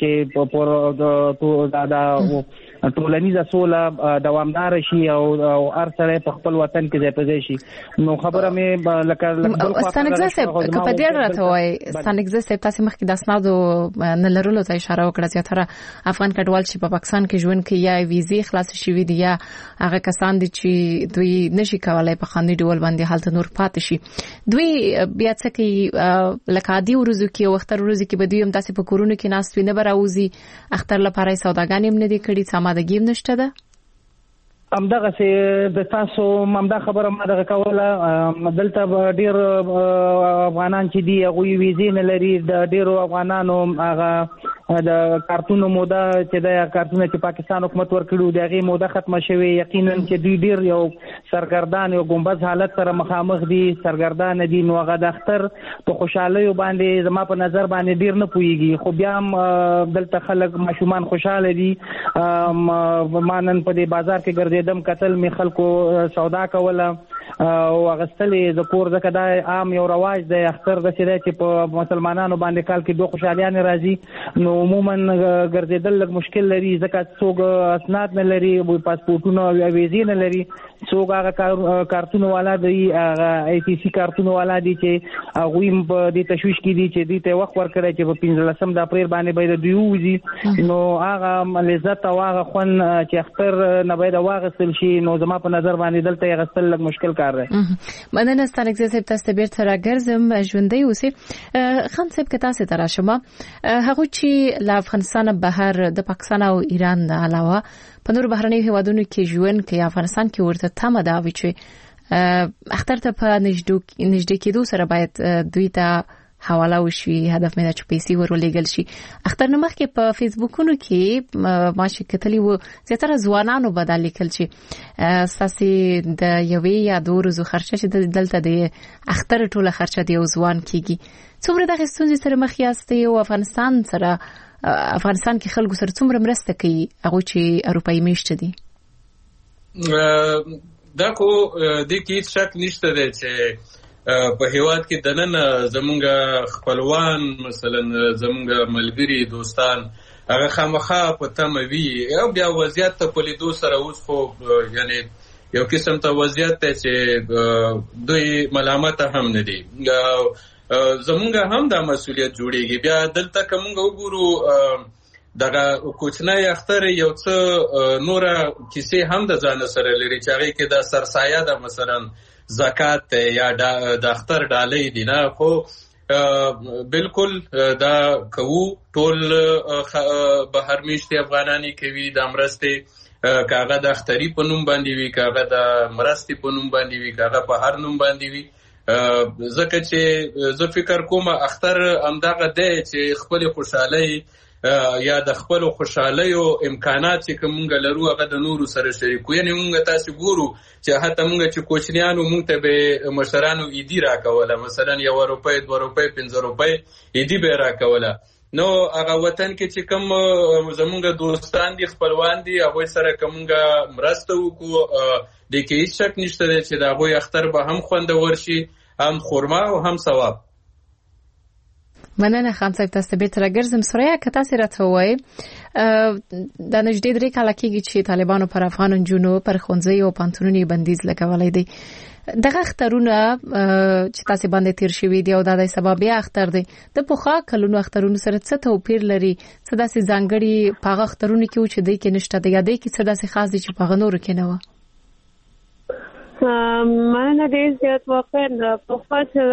چې د ټولنیزه سوله دوامدار شي او هر سره په خپل وطن کې ځای په ځای شي. نو خبره مې لکه ستانګزه صاحب په دې راته وای ستانګزه صاحب تاسو مخکې د اسنادو نه لرلو ته اشاره وکړه. زیاتره افغان کډوال چې په پاکستان کې ژوند کوي یا ویزې خلاص شوي دي یا هغه کسان دي چې دوی نشي کولای په خاندي ډول باندې حالت نور پاتې شي. دوی بیا څه کوي لکه عادي ورځو کې او اختر ورځو کې به دوی هم تاسو په کورونو کې ناست وي نه براوزي اختر لپاره سوداګانې هم نه دي کړي سمادګي هم نشته ده. همدغه چې د تاسو همدا خبره ما دغه کوله دلته ډیر افغانان چې دي هغه ویزې نه لري. د ډیرو افغانانو هغه د کارتونو موده چې د کارتونه چې پاکستان حکومت ورکړو دغه موده ختمه شوه. یقینا چې دوی ډیر یو سرګردان یو ګمبز حالت سره مخامخ دي، سرګردان دي. نو هغه د اختر په خوشحالي باندې زما په نظر باندې ډیر نه پويږي. خو بیا هم دلته خلک ماشومان خوشاله دي. مانن په دې بازار کې ګرځي دم قتل می خلکو سودا کوله او غستلې ذکر زکه دا عام یو رواج دی. اختر د چې په مسلمانانو باندې کال کې دوه خوشالیان راځي. نو عموما ګرځیدل لږ مشکل لري ځکه څوک اسناد نه لري، پاسپورتونه او ویزې نه لري. څوک هغه کارتون والا دی، هغه ای ټي سي کارتون والا دی چې هغه په دې تشویش کې دي چې دې ته وخت ورکړي چې په 15 د اپریل باندې به د دوی وځي. نو هغه لذت او هغه خون چې اختر نه به د واغ شي. نو زما په نظر باندې دلته یې غسل لږ مشکل کار دی. مننه ستانګزه صاحب تاسو بیرته راګرځم ژوندۍ اوسئ. خان صاحب که تاسو ته راشم هغه چې له افغانستان بهر د پاکستان او ایران نه علاوه په نور بهرنیو هیوادونو کې ژوند کوي افغانستان کې ورته تمه دا وي چې اختر ته په نږدې کېدو سره باید دوی ته حواله وشي. هدف مې دا چې پیسې ورولېږل شي. اختر نه مخکې په فیسبوکونو کې ما چې کتلي وو زیاتره ځوانانو به دا لیکل چې ستاسې د یوې یا دوه ورځو خرچه چې دلته د اختر ټوله خرچه د یو ځوان کېږي. څومره دغه ستونزې سره مخ یاستئ او افغانستان کې خلکو سره څومره مرسته کوي هغوی چې اروپایي میشته دي؟ دا خو دې کې هیڅ شک نشته دی چې په هیواد کې دننه زمونږ خپلوان مثلا زمونږ ملګري دوستان هغه خامخا په تمه وي او بیا وضعیت ته په لیدو سره اوس خو یعنی یو قسم ته وضعیت ته چې دوی ملامت هم نه دي. زمونږ هم دا مسؤلیت جوړیږي. بیا دلته کومه وګورو دغه کوچنی اختر یو څه نوره کیسې هم د ځان سره لري چې هغه کې د سرسایه د مثلا زکات یا د اختر ډالۍ دي نه. خو بالکل دا کوو ټول بهر میشتي افغانانی کوي د مرستې کاغه د اختری په نوم باندې وي، کاغه د مرستې په نوم باندې وي، کاغه په هر نوم باندې وي. ځکه چې زه فکر کوم اختر همدغه دی چې خپل خوشحالي یا د خپل خوشحالي او امکانات چې کومه لرو هغه د نورو سره شریکو. یعنی موږ تاسو ګورو چې حتی موږ چې کوچنیانو موږ ته به مشرانو ایدی راکوله، مثلا 1 روپۍ 2 روپۍ 5 روپۍ ایدی به راکوله. نو هغه وطن کې چې کوم زمونږ دوستان دي خپلوان دي هغه سره کومه مرسته وکړو د کې هیڅ شک نشته چې دا هغه اختر به هم خوندور شي، هم خورما او هم ثواب. مننه خان صاحب، تاسو به تر ګرځم سره که تاسو راته وایي د نږدې 3 کال کېږي چې طالبانو پر افغان جنونو پر خونځي او پانتونونی بندیز لګولای دي. دغه اخترونه چې تاسو باندې تیر شوی دی او د سبب بیا اختر دی د پوخا کلونو اخترونو سره څه توپیر لري؟ څه داسې ځانګړي پاغه اخترونه کې چې دی کې نشته دی یا دی کې څه داسې خاص دي چې پاغه نور کې نه و؟ مننه ډېر زیات واقعا پوخا چې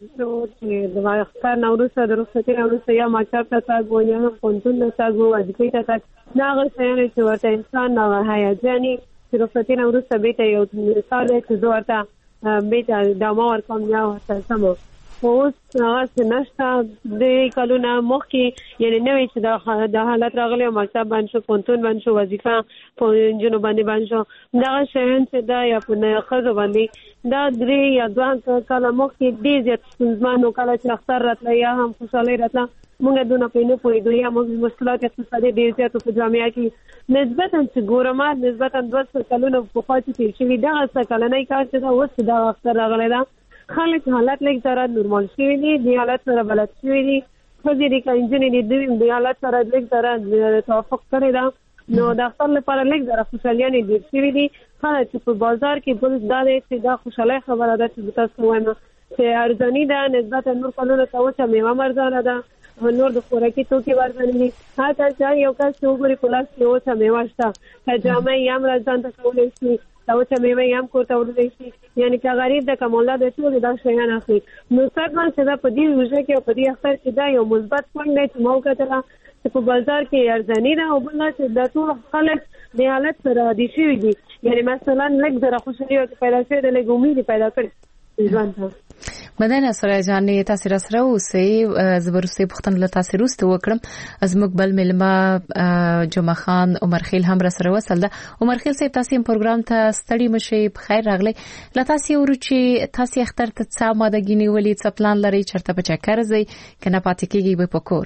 د اختر نوروز د رخصتۍ نوروز یا ماچاپ ته تاسو یا هم پونتون ته تاسو ځکه ته ناغه څنګه چې ورته انسان نه هیجاني چې رخصتۍ نوروز ته به یو مثال چې ورته بیت دمو ورکوم یا ورته سمو اوس هغه نشته د کلونه مخکې یعنی نوې چې د حالت راغلی مکتب باندې شو پونتون باندې شو وظیفه پونجونو باندې شو دا شین چې دا یا په خزو باندې دا 3 یا 2 کاله مخکې دې زیات ځمانو کله چې اختر راتله یا هم خوشاله راتله موږ دونه په نه پوهېدو یا موږ مشکلات اقتصادي ډېر زیات په جامعه کې نسبتا چې ګورمات نسبتا 2 کلونه په خاطر تیر شوي دغه څه کلنۍ کار چې دا اوس دا اختر راغلی دا خلک حالت لږ زره نورمال شوي دي، د حالت سره بلد شوي دي، ښځې دي که نجونې دي دوی د حالت سره لږ زره توافق کړی ده. نو د اختر لپاره لږ زره خوشحالیانې ډېر شوي دي. خلک چې په بازار کې بل دا دی چې دا خوشحالۍ خبره ده چې تاسو وایم چې ارزاني ده نسبتا نور کلونو ته وچه میوه ارزانه ده، نور د خوراکي توکي ارزانه دي. حتی چې یو کس چې وګوري په لاس کې وچه میوه شته که جامې یې هم ځان ته کولی شي چې میوه یې هم کور ته وړلی شي، یعنی که غریب ده که مولا ده ټول دا شیان اخلي. نو سرمن چې دا په دې روژه کې او په دې اختر کې دا یو مثبت پوینټ دی چې ما وکتله چې په بازار کې ارزاني ده او بل چې دا ټول خلک د حالت سره عادي شوي دي. یعنی مثلا لږ زره خوشحالي ورته پیدا شوې ده، لږ امید پیدا کړی ژوند ته. مننه سره جانې تاسو را سره اوسئ. زبرسي پختن له تاسو روسته وکړم زموږ بل ملما جمعه خان عمر خیل هم را سره وصل ده. عمر خیل صاحب تاسو هم پروګرام ته ستړي مشي، په خیر راغلی. لا تاسو ورو چې تاسو اختر ته څه ماده غنی ولې څه پلان لري چرته په چکر ځي کنه پاتې کیږي به پکور؟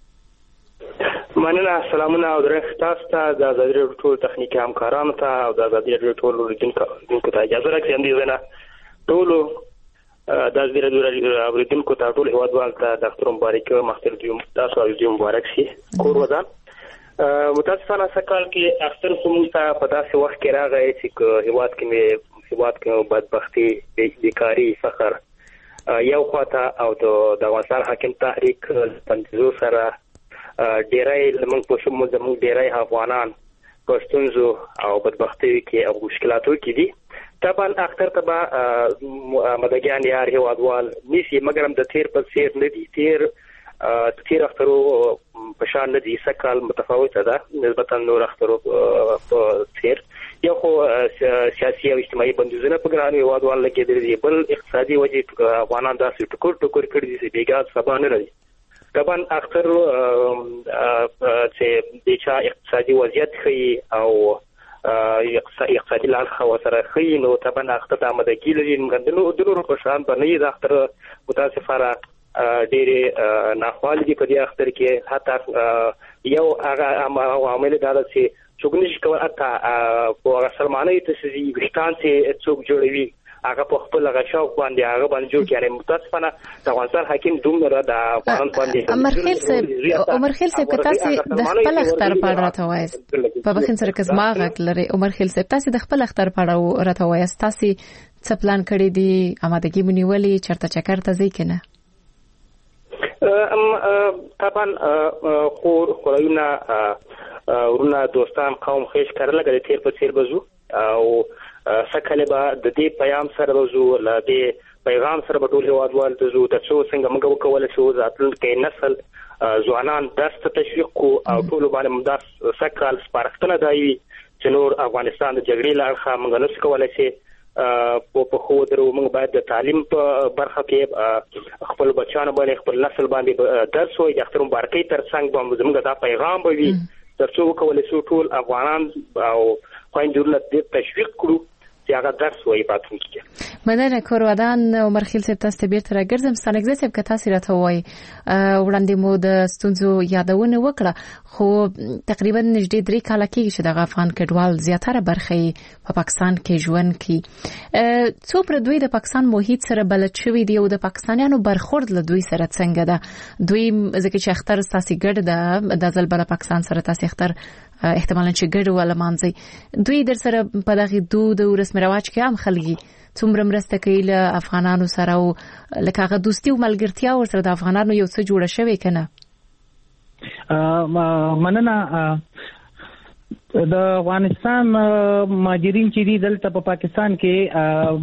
مننه، سلامونه او درنښت تاسو ته د ازادي راډیو ټول تخنیکي همکارانو ته او د ازادي راډیو ټول اوریدونکو ته اجازه راکړئ چې زه ټولو د ازادي راډیو اوریدونکو ته ټول هیوادوالو ته د اختر مبارک مختر دی تاسو او دې مبارک شي. کور ودان متاسفانه سکهال کې اختر کوم ته په داسې وخت کې راغی چې هیواد کې بدبختی، بیکاری، فقر یو خواته او د افغانستان حاکم تحریک پنځو سره ډیری لمن په شمول زموږ ډیری افغانان په ستونزو او بدبختیو کې او مشکلاتو کې دي. طبعا اختر تبا مدګیان یار هیوادوال نسی مګرم د تیر په سیر نه دي، تیر اخترو په شان نه دي، سکهال متفاوته ده نسبتا نور اخترو په تیر. یو خو سیاسي او اجتماعي بندیزونه په ګران هیوادوال لګېدل دي، بل اقتصادي وجې افغانان داسې ټکر کړي دي چې بیګا سبا نه لري. طبعا اختر چې د چا اقتصادي وضعیت ښیي او اقتصادي لارښه ورسره ښیي نو طبعا اختر د آمادګي لري. د نورو په شان به نه وي. د اختر متاسفانه ډېرې ناخوالې دي په دې اختر کې. حتی یو هغه عوامل دا ده چې څوک نشي کولی حتی په هغه سلمانۍ ته چې ویښتان چې څوک جوړوي هغه په خپل هغه شوق باندې هغه باندې جوړ کړي. متاسفانه د افغانستان حاکم دومره د افغانان باندې عمر خیل صاحب که تاسو د خپل اختر په اړه راته وایاست په بخین سره که زما غږ لري. عمر خیل صاحب تاسو د خپل اختر په اړه راته وایاست، تاسو څه پلان کړی دي؟ آمادګي مو نیولې چرته چکر ته ځئ کنه؟ طبعا خورایونه ورونه دوستان قوم خیش کړل لګل تیر په تیر بزو او سکهاله به د دې پیغام سره وزو ل دې پیغام سره به ټول هیوادوال ته زو تاسو څنګه موږ وکول شو راتلونکي نسل ځوانان داسته تشویق کو او ټول باندې مداس سکهال سپارښتنه دایي چې نور افغانستان د جګړې لارښه موږ نس کولای شي په خو درو موږ باید د تعلیم په برخه کې خپل بچیانو باندې خپل نسل باندې درس وي د اختر مبارکي تر څنګ باندې زموږ دا پیغام به وي ترڅو وکولای شو ټول افغانان او خويندو له تشویق کړو چې هغه درس وایي پاتون کې. مننه کورودان عمر خیل صاحب تاسو ته بیرته راګرځم. ستانګزه صاحب که تاسو راته وایي وړاندې مو د ستونزو یادونه وکړه خو تقریبا نږدې 3 کال کېږي چې د افغان کډوال زیاتره برخه په پاکستان کې ژوند کوي. څو پر دوی د پاکستان محیط سره بلد شوی دی او د پاکستانیانو برخورد له دوی سره څنګه ده؟ دوی ځکه چې اختر تاسو ګډ ده د ځل بل پاکستان سره تاسو اختر احتمالاً چې ګډ ولا مانځي دوی در سره په دغه دود او رسم رواج کې هم خلګي څومره مرسته کوي له افغانانو سره او لکه هغه دوستي او ملګرتیا ورسره د افغانانو یو څه جوړه شوی کنه؟ مننه. د افغانستان مهاجرین چې دي دلته په پاکستان کې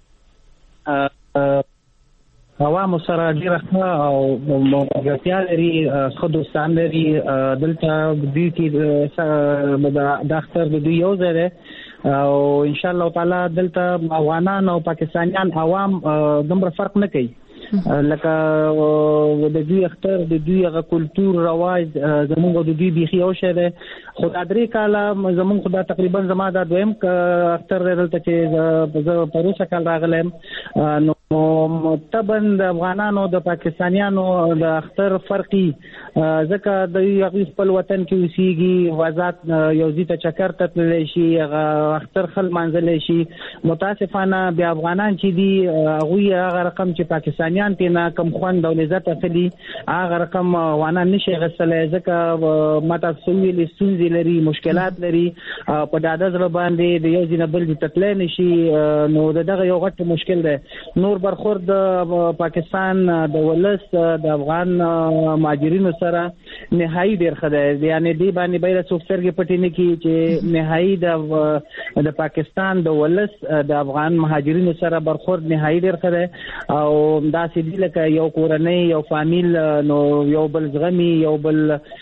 عوامو سره ډیره ښه او ملګرتیا لري، ښه دوستان لري. دلته دوی کې د اختر د دوی یو ځای دی او ان شاء الله تعالی دلته افغانان او پاکستانیان عوام دومره فرق نه کوي لکه د دوی اختر د دوی غو کلچر رواج زموږ د دوی بيخي او شه ده. خو د 3 کال زموږ خدا تقریبا زما د دویم اختر دلته چې زه پروسه کال راغلم نو متبن د افغانانو د پاکستانیانو د اختر فرقي ځکه د یو خپل وطن کې اوسېږي وزات یو ځای ته چکر ته تللی شي اختر خل منځل شي. متاسفانه بیا افغانان چې دي هغه هغه رقم چې پاکستانیان تینا کم خوند او لذت اخلي هغه رقم افغانان نشي غسلای ځکه ماته سویل ستونزې لري مشکلات لري په داده ځل باندې د یو ځای بل ځای تتل نشي نو دغه یو غټ مشکل دی. نور برخورد پاکستان د ولس د افغان مهاجرینو سره نهایی ډیر خدای یعنی دی باندې بیره څوکسرګي پټی نه کی چې نهایی د پاکستان د ولس د افغان مهاجرینو سره برخورد نهایی ډیر خدای او دا سیدی لکه یو کورنۍ یو فامیل نو یو بل زغمی یو بل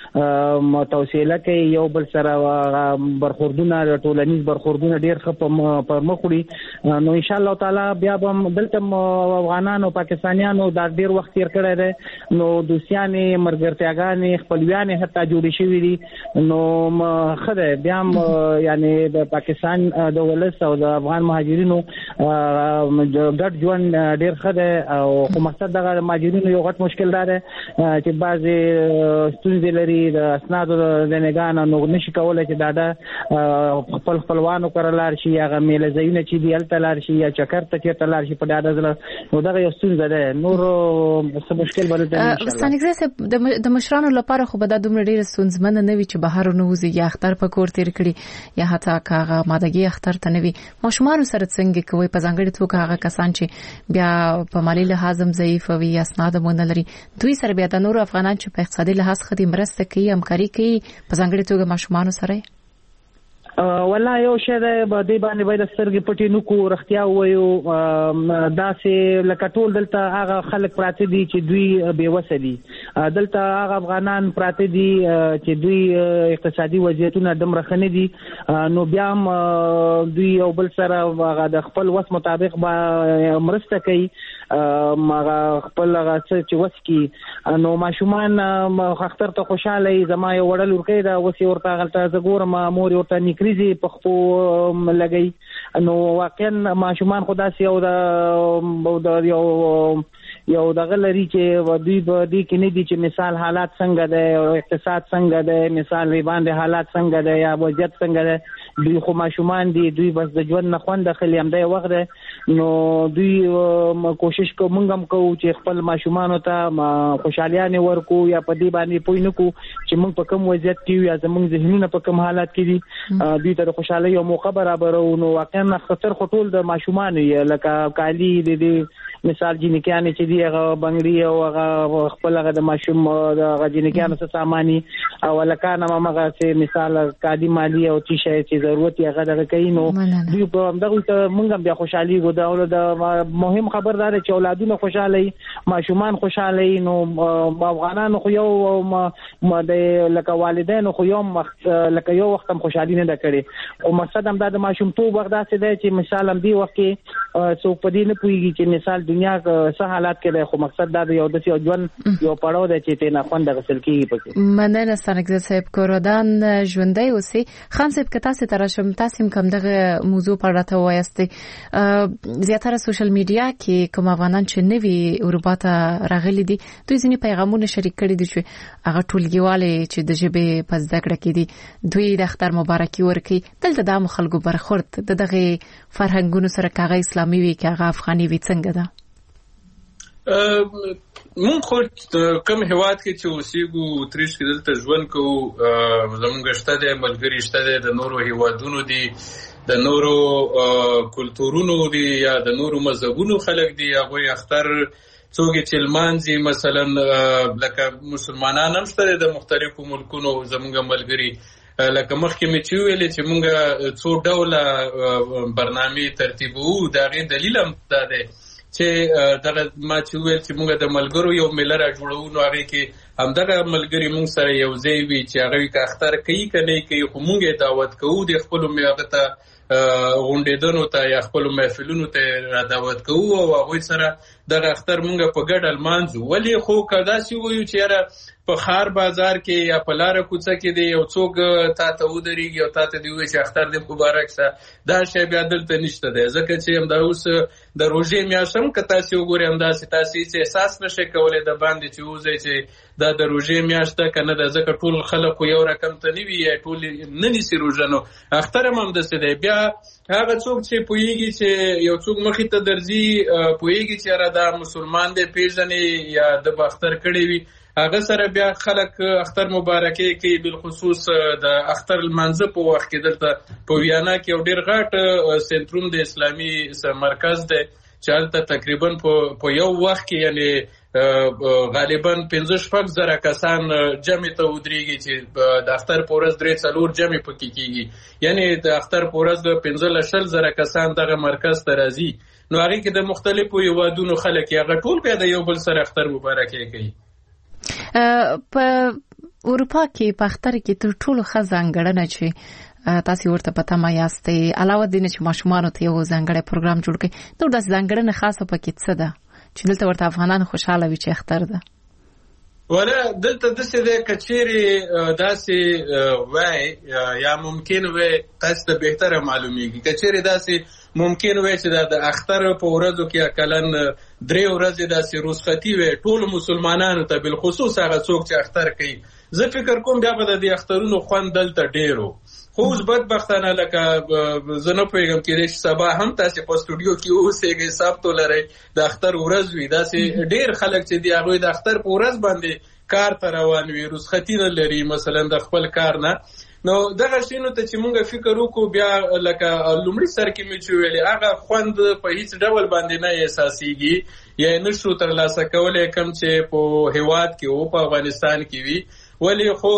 توسيله کوي یو بل سره برخوردونه ټولنیز برخوردونه ډیر ښه پر مخوړي نو ان شاء الله تعالی بیا به دلته افغانان او پاکستانیانو دا ډیر وخت تیر کړی دی نو دوستیانې مرګرتیاګانې خپلویانې حتی جوړې شوې دي نو خدای بیا یعنی د پاکستان د ولس او د افغان مهاجرینو ګډ ژوند ډیر خدای او خو مقصد دغه مهاجرینو یو غټ مشکل دی چې بعضې ستونزې لري د اسنادو د نګانو نو نشي کولی چې دا خپل خپلوانو کره لاړ شي هغه میله ځایونه چې دي هلته لاړ شي یا چکر ته چېرته لاړ شي په ډاډه زړه نو دغه یو ستونزه ده. نور څه مشکل به دلته ان شاء الله ستانګزه د مشرانو لپاره خو به دا دومره ډیره ستونزمنه نه وي چې بهر نه وځي یا اختر په کور تیر کړي یا حتی کاغه مادګي اختر ته نه وي. ماشومان سره څنګه کوي په ځانګړي توګه هغه کسان چې بیا په مالی لحاظ هم ضعیف وي یا اسناد مونږ نه لري دوی سره بیا د نور افغانان چې په اقتصادي لحاظ خدي مرسته کوي همکاري کوي په ځانګړي توګه ماشومان سره والله یو شی دی دې باندې باید سترګې پټې نه کړو رښتیا ووایو داسې لکه ټول دلته هغه خلک پراته دي چې دوی بېوسه دي دلته هغه افغانان پراته دي چې دوی اقتصادي وضعیتونه دومره ښه نه دي نو بیا هم دوی یو بل سره هغه د خپل وس مطابق به مرسته کوي هغه خپل هغه څه چې وس کړي نو ماشومان اختر ته خوشحاله زما یو وړل ورکوي دا اوس یې ورته هلته زه ګورم مور یې ورته نکریزي په خپو لګوي نو واقعا ماشومان خو داسې یو دغه لري چې دوی په دې کې نه دي چې مثال حالات څنګه دی او اقتصاد څنګه دی مثال باندې حالات څنګه دی یا وضعیت څنګه دی دوی خو ماشومان دي دوی بس د ژوند نه خوند اخلي همدا وخت دی نو دوی کوشش کوو موږ هم کوو چې خپل ماشومانو ته خوشحالیانې ورکو یا په دې باندې پوه نه کړو چې موږ په کوم وضعیت کې یا زموږ ذهنونه په کوم حالات کې دي دوی ته د خوشحالۍ یو موقع برابرو نو واقعا خطر خو ټول د ماشومانو یې لکه کالي د مثال جنکیان چې دی هغه بنگړي او هغه خپل هغه د ماشوم د جنکیان څخه سامانی او لکانه ماغه چې مثال کادي مالی او چې شي چې ضرورت یې هغه دغه کوي نو دوی په دغه مونږ بیا خوشحالي غوډاول د مهم خبردار چې اولادونه خوشاله ماشومان خوشاله نو افغانانو خو یو د لکه والدینو خو یو لکه یو وخت هم خوشحالي نه کړي او مقصد هم د ماشوم تو وخت داسې دی چې مثال هم دی وخت کې څوک په دې نه پوهیږي چې مثال دنیا څه حالات کې دی خو مقصد دا یو د ژوند یو پړاو دی چې ته نه خوند غسل کیږي پکې. مننه سرګزه صاحب کورودان ژوندۍ اوسئ. خان صاحب که تاسو ترشم تاسو کوم دغه موضوع په اړه وایاستئ زیاتره سوشل میډیا کې کوم افغانان چې نوي اروپا ته راغلي دي دوی ځینې پیغامونه شریک کړي دي چې هغه ټولګیواله چې د ژبې په زده کړه کې دي دوی د اختر مبارکي ورکي دلته د خلکو برخورد دغه فرهنګونو سره کاغه اسلامي وي کاغه افغاني وي څنګه ده؟ مونږ خو کوم هیواد کې چې اوسېږو تریش کې دلته ژوند کوو زموږ شته د ملګری شته د نورو هیوادونو دي د نورو کلتورونو دي یا د نورو مذهبونو خلک دي هغه اختر څوک چې لمانځي مثلا لکه مسلمانان هم شته د مختلفو ملکونو زموږ ملګری لکه مخکې مې چې ویلې چې مونږ څو ډوله برنامه ترتیبو دا غي دلیل هم ده چې دغه ما چې ویل چې مونږ د ملګرو یو ملر جوړو نو هغه کې همدغه ملګری مونږ سره یو ځای وي چې هغه کا اختر کوي کنه کوي خو مونږه دعوت کوو د خپل میاغه ته غونډیدنو ته یا خپل محفلونو ته دعوت کوو او هغه سره دغه اختر مونږ په ګډ المانځو ولی خو کدا سی وایو چې را په خار بازار کې یا په لار کوڅه کې دی یو څوک تا ته ودرېږي او تا ته دی وایي چې اختر دې مبارک شه دا شی بیا دلته نشته دی ځکه چې همدا اوس د روژې میاشت هم که تاسې وګورئ همداسې تاسې هېڅ احساس نشئ کولی د باندې چې وځئ چې دا د روژې میاشت ده که نه ده ځکه ټول خلک خو یو رقم ته نه وي یا ټول نه نیسي روژه نو اختر هم همداسې دی بیا هغه څوک چې پوهېږي چې یو څوک مخې ته درځي پوهېږي چې یاره دا مسلمان دی پېژنې یا د به اختر کړی وي هغه سره بیا خلک اختر مبارکي کوي بالخصوص د اختر لمانځه په وخت کې دلته په ویانا کې یو ډېر غټ سنتروم د اسلامي مرکز دی چې هلته تقریبا په یو وخت کې یعنی غالبا 15-16 زره کسان جمع ته ودرېږي چې د اختر په ورځ 3-4 جمع پکې کېږي یعنی د اختر په ورځ 15-16 زره کسان دغه مرکز ته راځي نو هغې کې د مختلفو هیوادونو خلک هغه ټول بیا د یو بل سره اختر مبارکي کوي. په اروپا کې په اختر کې تر ټولو ښه ځانګړنه چې تاسو ورته پته ما یاستئ علاوه دې نه چې ماشومان ته یو ځانګړی پروګرام جوړ کړي نو داسې ځانګړنه خاصه پکې څه ده چې دلته ورته افغانان خوشاله وي چې اختر ده؟ ولا دلته داسې دی که چیرې داسې وای یا ممکن وای تاسو ته بهتره معلومیږي که چیرې داسې ممکن وای چې د اختر په ورځو کې اقلن 3 ورځې داسې رخصتي وي ټول مسلمانانو ته بالخصوص هغه څوک چې اختر کوي زه فکر کوم بیا به د اخترونو خوند دلته ډیرو خو اوس بدبختانه لکه زه نه پوهېږم کېدای شي سبا هم تاسې په سټوډیو کې اوسېږئ سبت ولرئ د اختر ورځ وي داسې ډېر خلک چې دي هغوی د اختر په ورځ باندې کار ته روان وي رخصتي نه لري مثلا د خپل کار نه نو دغه شینو ته چې مونږ فکر وکړو بیا لکه لومړي سر کې مې چې ویلې هغه خوند په هیڅ ډول باندې نه احساسېږي یا نشو ترلاسه کولی کوم چې په هیواد کې و په افغانستان کې وي ولی خو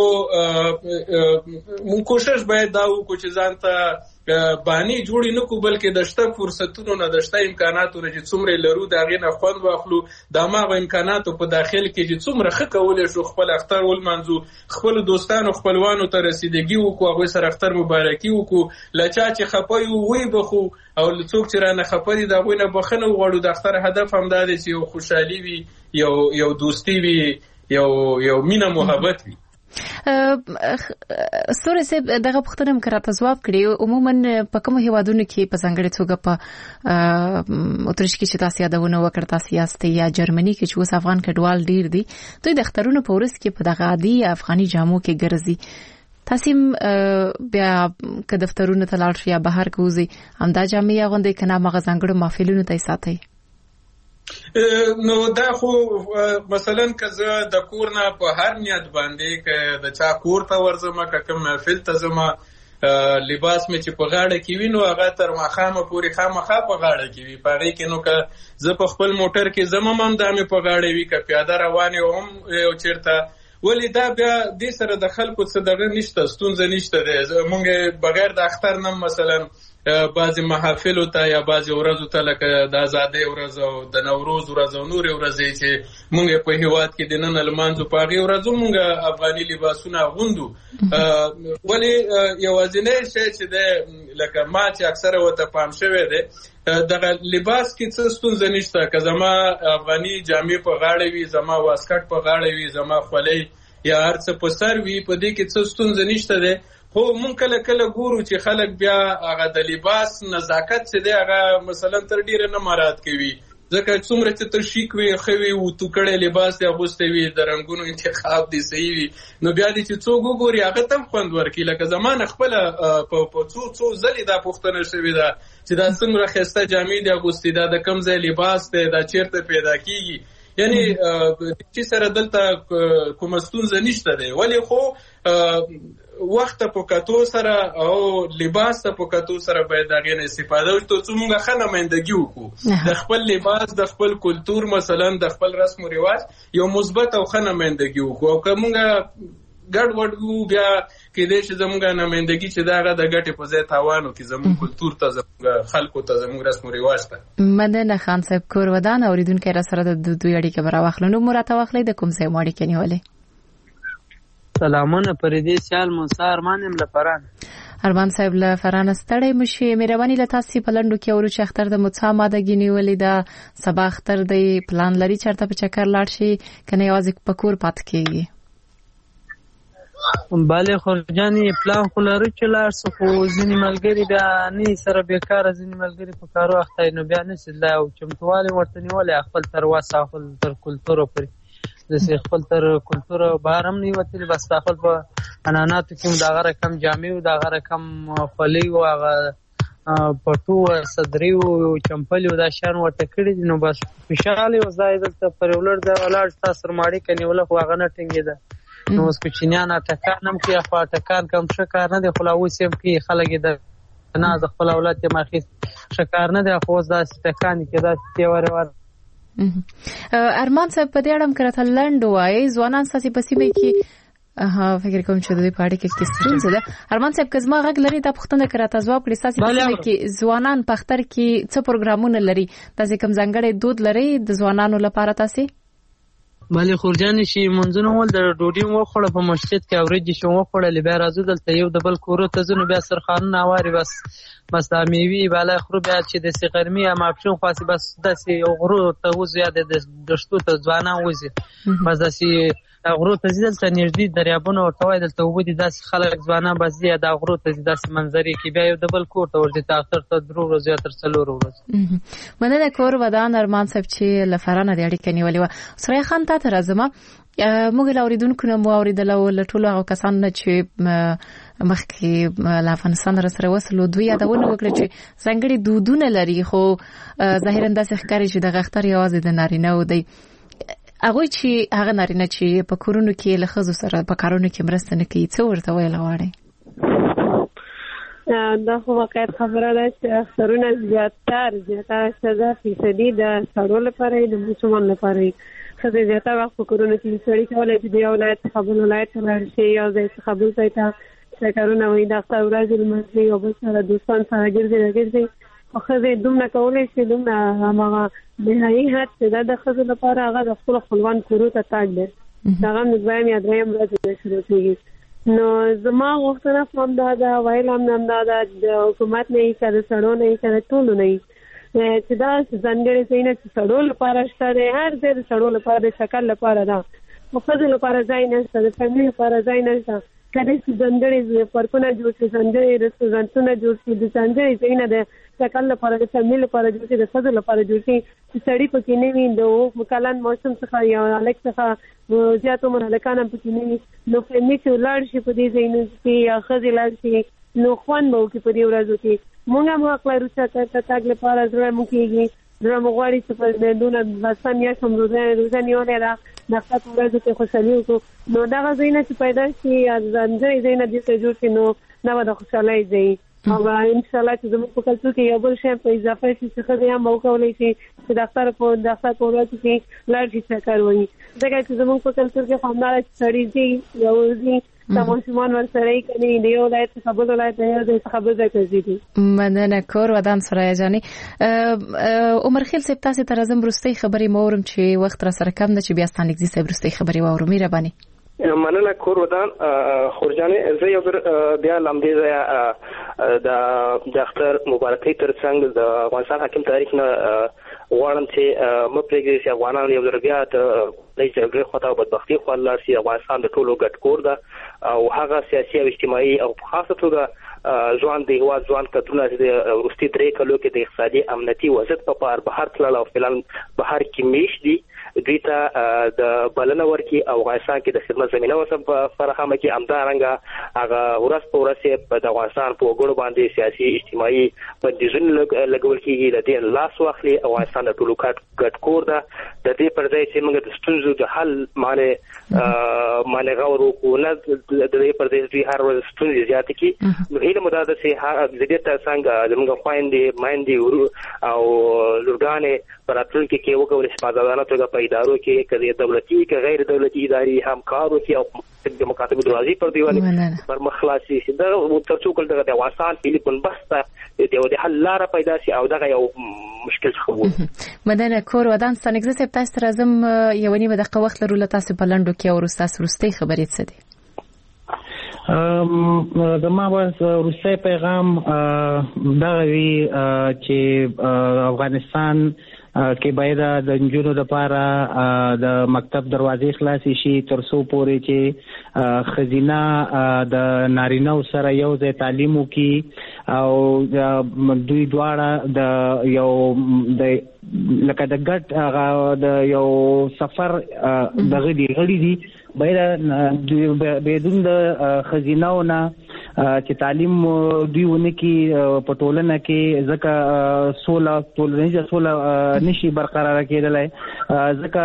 مون کوشش باید دا وکړو چې ځان ته بانی جوړی نه کو بلکې د شته فرصتونو نه د شته امکاناتو نه چې څومره لرو د هغې نه خوند واخلو د هماغه امکاناتو په داخل کې چې څومره ښه کولی شو خپل اختر ولمانځو خپلو دوستانو خپلوانو ته رسیدګي وکړو هغوی سره اختر مبارکي وکړو له چا چې خفه یو وی بخو او څوک چې رانه خفه دي د هغوی نه بخښنه وغواړو د اختر هدف همدا دی چې یو خوشحالي وي یو دوستي وي یو مینه محبت وي. سورې صاحب دغه پوښتنه مې راته ځواب کړی عموما په کومو هیوادونو کې په ځانګړې توګه په اتریش کې چې تاسو یادونه وکړه تاسو یاستئ یا جرمني کې چې اوس افغان کډوال ډیر دي دوی د اخترونو په ورځ کې په دغه عادي افغاني جامو کې ګرځي تاسو بیا که دفترونو ته لاړ شئ یا بهر کوزي همدا جامې اغوندئ که نه هغه ځانګړو محفلونو ته یې ساتئ؟ نو دا خو مثلا که زه د کور نه په هر نیت باندې که د چا کور ته ورځم که کوم محفل ته ځم لباس مې چې په غاړه کې وي نو هغه تر ماښامه پورې خامخا په غاړه کې وي. په هغې کې نو که زه په خپل موټر کې ځم هم دا مې په غاړه وي، که پیاده روان یم هم یو چېرته. ولې دا بیا دې سره د خلکو څه دغه نشته، ستونزه نشته دی. مونږ بغیر د اختر نه مثلا بعضې محافلو ته یا بعضې ورځو ته لکه د ازادۍ ورځ او د نوروز ورځ او نورې ورځې چې مونږ په هېواد کې د نن لمانځو په هغې ورځو مونږ افغاني لباسونه اغوندو. ولې یوازینی شی چې دی لکه ما چې اکثره ورته پام شوی دی دغه لباس کې څه ستونزه نشته. که زما افغاني جامې په غاړه وي، زما واسکټ په غاړه وي، زما خولۍ یا هر څه په سر وي، په دې کې څه ستونزه نشته دی. خو مونږ کله کله ګورو چې خلک بیا هغه د لباس نزاکت چې دی هغه مثلا تر ډیره نه مراعات کوي، ځکه څومره چې ته شیک وي، ښه وي، وتو کړی لباس دې اغوستی وي، د رنګونو انتخاب دې صحیح وي، نو بیا دې چې څوک وګوري هغه ته هم خوند ورکړي. لکه زما نه خپله په څو ځلې دا پوښتنه شوې ده چې دا څومره ښایسته جامې دې اغوستي، دا د کوم ځای لباس دی، دا چېرته پیدا کېږي. یعنی چې سره دلته کومه ستونزه نشته دی. ولې خو وخت په کتو سره او لباس په کتو سره باید هغې نه استفاده وشي تر څو موږ ښه نمایندګي وکړو د خپل لباس، د خپل کلتور، مثلا د خپل رسم و رواج یو مثبت او ښه نمایندګي وکړو. او که موږ ګډ وډ وو بیا کېدای شي زموږ نمایندګي چې د هغه د ګټې په ځای تاوان وکړي زموږ کلتور ته، زموږ خلکو ته، زموږ رسم و رواج ته. مننه خان صاحب. کور ودان اورېدونکی را سره د دوی اړیکه به راواخلو. نو مو راته واخلئ د کوم ځای مو اړیکه نیولې؟ سلامونه، پردي سیال موسی ارمان یم له فران. ارمان صاحب له فرانه ستړی مشي، مهرباني له تاسو په لنډو کې اورو چې اختر د مڅا مادګي نیولې ده، سبا اختر دی، پلان لري چرته په چکر لاړ شي کنه یوازې په کور پات کېږي؟ bale خورجاني پلان خو لرو چې لاړ شو، خو ځینې ملګري بیا نه سره بیکاره، ځینې ملګري په کارو اخته نو بیا نشي لا او چمتووالی ورته نیولې خپل تر وسه، خپل تر کلتور پورې داسې خپل تر کلتور بهر هم نه وتلي، بس خپل په اناناتو کې د هغه رقم جامې او د هغه رقم خولۍ او هغه پټو صدري او چمپلي او دا شان ورته کړي نو بس خوشاله او ځای دلته پر ولر دا ولاړ تاسو ماړي کني ولا خو هغه نه ټینګېده. نو اوس کوچنیان ټکان هم کې خو ټکان کم ښه کار نه دی، خو لا اوس هم کې خلک د نه د خپل اولاد ته ماخذ ښه کار نه دی، خو اوس دا ټکان کې دا تیوره ور. ارمان صاحب په دې اړه کرته لنډ وایي ځوانان ساسي په سیمه کې فکر کوم چې د دې پاړې کې ستونزه ده. ارمان صاحب که زما غږ لري دا پوښتنه کرته ځواب کړئ، ساسي په سیمه کې ځوانان په اختر کې څه پروګرامونه لري؟ تاسو کوم ځانګړی دود لري د ځوانانو لپاره تاسو؟ بله خورجاني شي منځونه ول د ډوډۍ وخوړه په مسجد کې اورېږي شو وخوړه بیا راځو دلته یو د بل کورو ته ځو بیا سرخانونه اواري بس دا میوي بالا خرو بیا چې د سیغرمي یا ماپشون خاصي بس داسې غرو ته وزیاده د دشتو ته ځوانان وځي بس داسې غرو ته ځي دلته نږدې دریابونه ورته وای دلته وبدي داسې خلک ځوانان بس دی دا غرو ته داسې منظرې کې بیا یو د بل کور ته ورځي ته اختر ته درو ورځې تر څلور ورځې. مننه کور ودان ارمان صاحب چې لفرانه د اړیکې نیولې و. سره خان ته راځم، موږ لاوریدونکو نو مو اوریدل او لټول هغه کسان چې مخکې له افغانستان سره وصلو دوی یادونه وکړه چې څنګه دودونه لري، خو ظاهرا داسې ښکاري چې د غختر یوازې د نارینه و دی. هغه چې هغه نارینه چې په کورونو کې له ښځو سره په کارونو کې مرسته نه کوي څه ورته ویل غواړي؟ دا خو واقعیت خبره ده چې اخترونه زیاتره 100% د سړو لپاره د مسلمان لپاره ښځې زیاتره وخت په کورونو کې سړي کولی چې د یو ولایت څخه بل ولایت ته لاړ شي، یو ځای څخه بل ځای ته چکرونه وایي، د اختر ورځې لمانځي او بل سره دوستان سره ګرځي خو ښځې دومره کولی شي دومره هماغه نهایي حد چې دا د ښځو لپاره هغه د خپلو خپلوان کورو ته تګ دی، هغه هم د دویم یا درېیم ورځې نه شروع کېږي. نو زما غوښتنه خو همدا ده، ویل هم همدا ده، د حکومت نه یې که د سړو نه یې که د ټولو نه یې چې دا ځانګړي ځایونه چې سړو لپاره شته دی، هر ځای د سړو لپاره د شکل لپاره ده، خو ښځو لپاره ځای نشته، د فیملي لپاره ځای نشته. کله چې ځانګړي پارکونه جوړ شي، ځانګړي رستورانټونه جوړ شي، د ځانګړي ځایونه د شکل لپاره د فیملي لپاره جوړ شي، د ښځو لپاره جوړ شي چې سړي پکې نه وي، د کلن موسم څخه یا هلک څخه زیات عمر هلکان هم پکې نه وي، نو فیملي چې ولاړ شي په دې ځایونو کې یا ښځې لاړ شي نو خوند به وکړي په دې ورځو کې. موږ هم حق لرو چې تګ لپاره زړه مو کېږي، زړه مو غواړي چې په دونه بسه میاشت هم روزه نیولې ده د اختر په ورځو کې خوشحالي وکړو. نو دغه ځایونه چې پیدا شي یا ځانګړي ځایونه دې ته جوړ شي نو دا به د خوشحالۍ ځای او ان شاء الله چې زموږ په کلتور کې یو بل شی په اضافه شي چې ښځې هم وکولی شي چې ډاکټر په ورځ کې لاړ شي چکر ووهي ځکه چې زموږ په کلتور کې خو همدغه چې سړي ځي راوځي د ماشومان ورسره یې کني د یو ولایت څخه بل ولایت د یو ځای څخه بل ځای ته ځي. مننه کور ودان سرایه جانې. عمر خیل صاحب تاسې ته راځم وروستۍ خبرې مو اورم چې وخت را سره کم ده چې بیا ستانلیکزي صاحب وروستۍ خبرې واورو. مهرباني. مننه کور ودان خورجانې. زه یو بیا لمدې ځای د اختر مبارکۍ ترڅنګ د افغانستان حاکم تاریخ نه غواړم چې مو پرېږدي چې افغانان یو ځل بیا د جګړې خواته او بدبختۍ خواته لاړ شي. افغانستان د ټولو ګډ کور ده او هغه سیاسي او اجتماعي او په خاصه توګه ځوان د هیواد ځوان کډونه چې د وروستي 3 کلو کې د اقتصادي امنیتي وضعیت په اړه بهر تلل او فعلا بهر کې میش دي دوی ته د بلنه ورکړي او افغانستان کې د خدمت زمينه وسب فراهمه کې امدارنګه هغه ورځ په ورځ په افغانستان په وګړو باندې سیاسي اجتماعي بندیزونه لګول کېږي. د دې لاس واخلي افغانستان د ټولو ګډ کور ده. د دې پر ځای چې موږ د ستونزو د حل معنی غوړو کو نه د دې پر ځای چې هر ورځ ستونزې زیات کی نو هیله مو ده چې د دې څنګه زموږ خويندې مایندې او لورګانې پراتلونکو کې وکولای شي په ځانانه توګه په ادارو کې کړي دولتي کې غیر دولتي اداري همکارو کې او د مکاتب دروازې پر دیوالي پر مخلاصي شي دا ترڅو کول د افغانستان فلیپین بسته د حل لار پیدا شي او دغه یو مشکل خو مدنه کور ودان ستانګزه سپ تاسو راځم یو نیمه دقیقه وخت لرو لته په لندو کې او وروستۍ خبرې څه دي. زما وروستۍ پیغام دا وی چې افغانستان کې باید د نجونو لپاره د مکتب دروازې خلاصې شي ترڅو پورې چې خزینه د نارینه سره یو ځای تعلیم وکړي او دوی دواړه د یو د لکه د ګډ د یو سفر دغه دی غړي دي باید بدون د خزینهونه چې تعلیم دوی ونه کې په ټولنه کې ځکه ټولنیزه سوله نشي برقرار کېدلای ځکه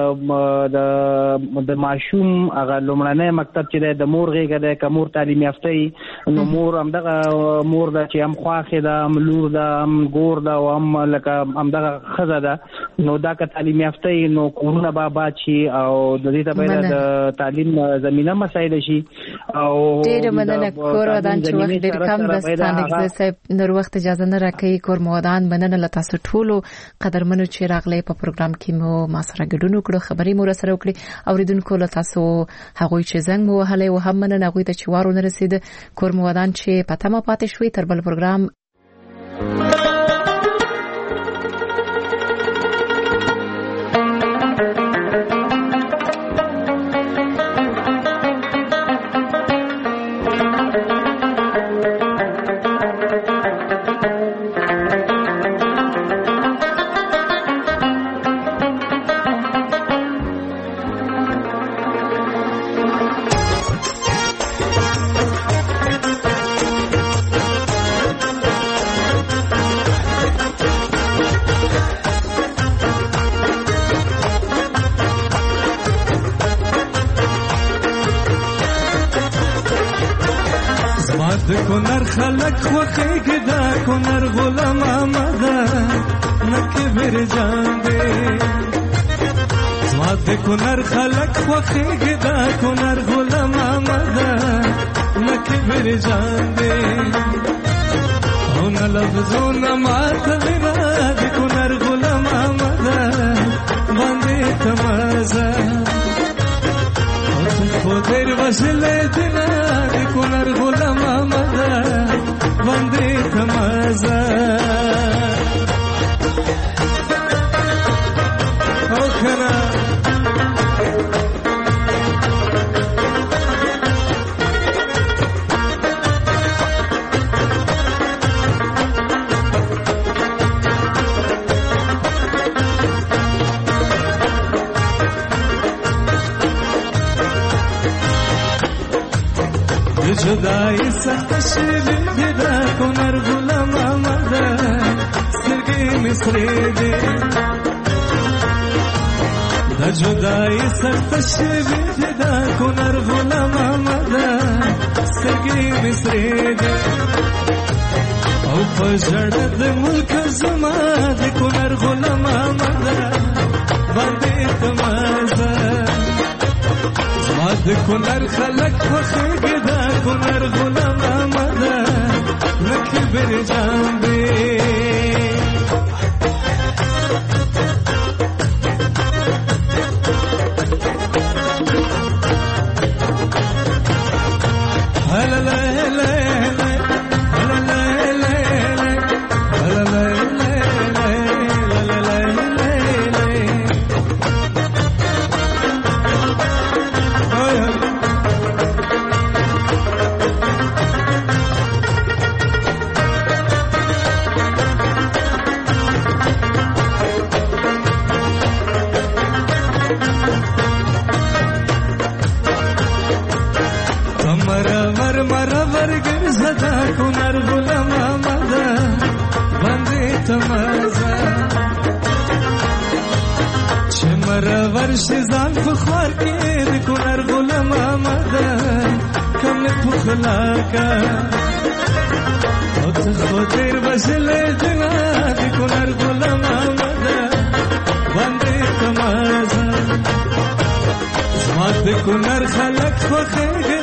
د ماشوم هغه لومړنی مکتب چې د مور غېږه د کمور تعلیم یافته نو مور همدغه مور ده چې هم خواخې ده هم لور ده هم ګور ده او هم لکه همدغه ښځه ده نو دا که تعلیم یافته نو کورونه به آباد شي او د دې ته باید د تعلیم زمینه مسایل شي او ډېره مننه کور ودان چې وخت ډېر کم ده ستانګزه صاحب نور وخت اجازه نه راکوي. کور ودان مننه له تاسو ټولو قدرمنو چې راغلي په پروګرام کې مو ما سره ګډون وکړو خبرې مو سره وکړي اوریدونکو له تاسو هغوی چې زنګ مو وهلې او هم مننه هغوی ته چې وارو نه رسید. کور ودان چې پته ما پاتې شوي تر بل پروګرام کنر خلق خوخیگی دا کنر غلام آمده نکی بر جان دے زواد کنر خلق خوخیگی دا کنر غلام آمده نکی بر جان دے اون لفظون مات غیرا دی کنر غلام آمده باندی تمازه خودر وصله دینا دی کنر غلام آمده باندې تمازه او کنه جدائی سخت شیرین دا کنر غلام آمده سترگی مصری دی دا جدائی سخت شیرین دا کنر غلام آمده سترګې مصرې دي او په ژړه د ملک زما د کونړ غلامه مده باندې تمازه زما د کونړ خلک خوښېږي د کونړ غلامه مده لکه برجام دی ورشزان فخوار کې د کونړ غلامه مده کم پخلاکا او ته خو تیر بسلې جنا د کونړ غلامه مده باندې تمازه زما د کونړ خلک خوښېږي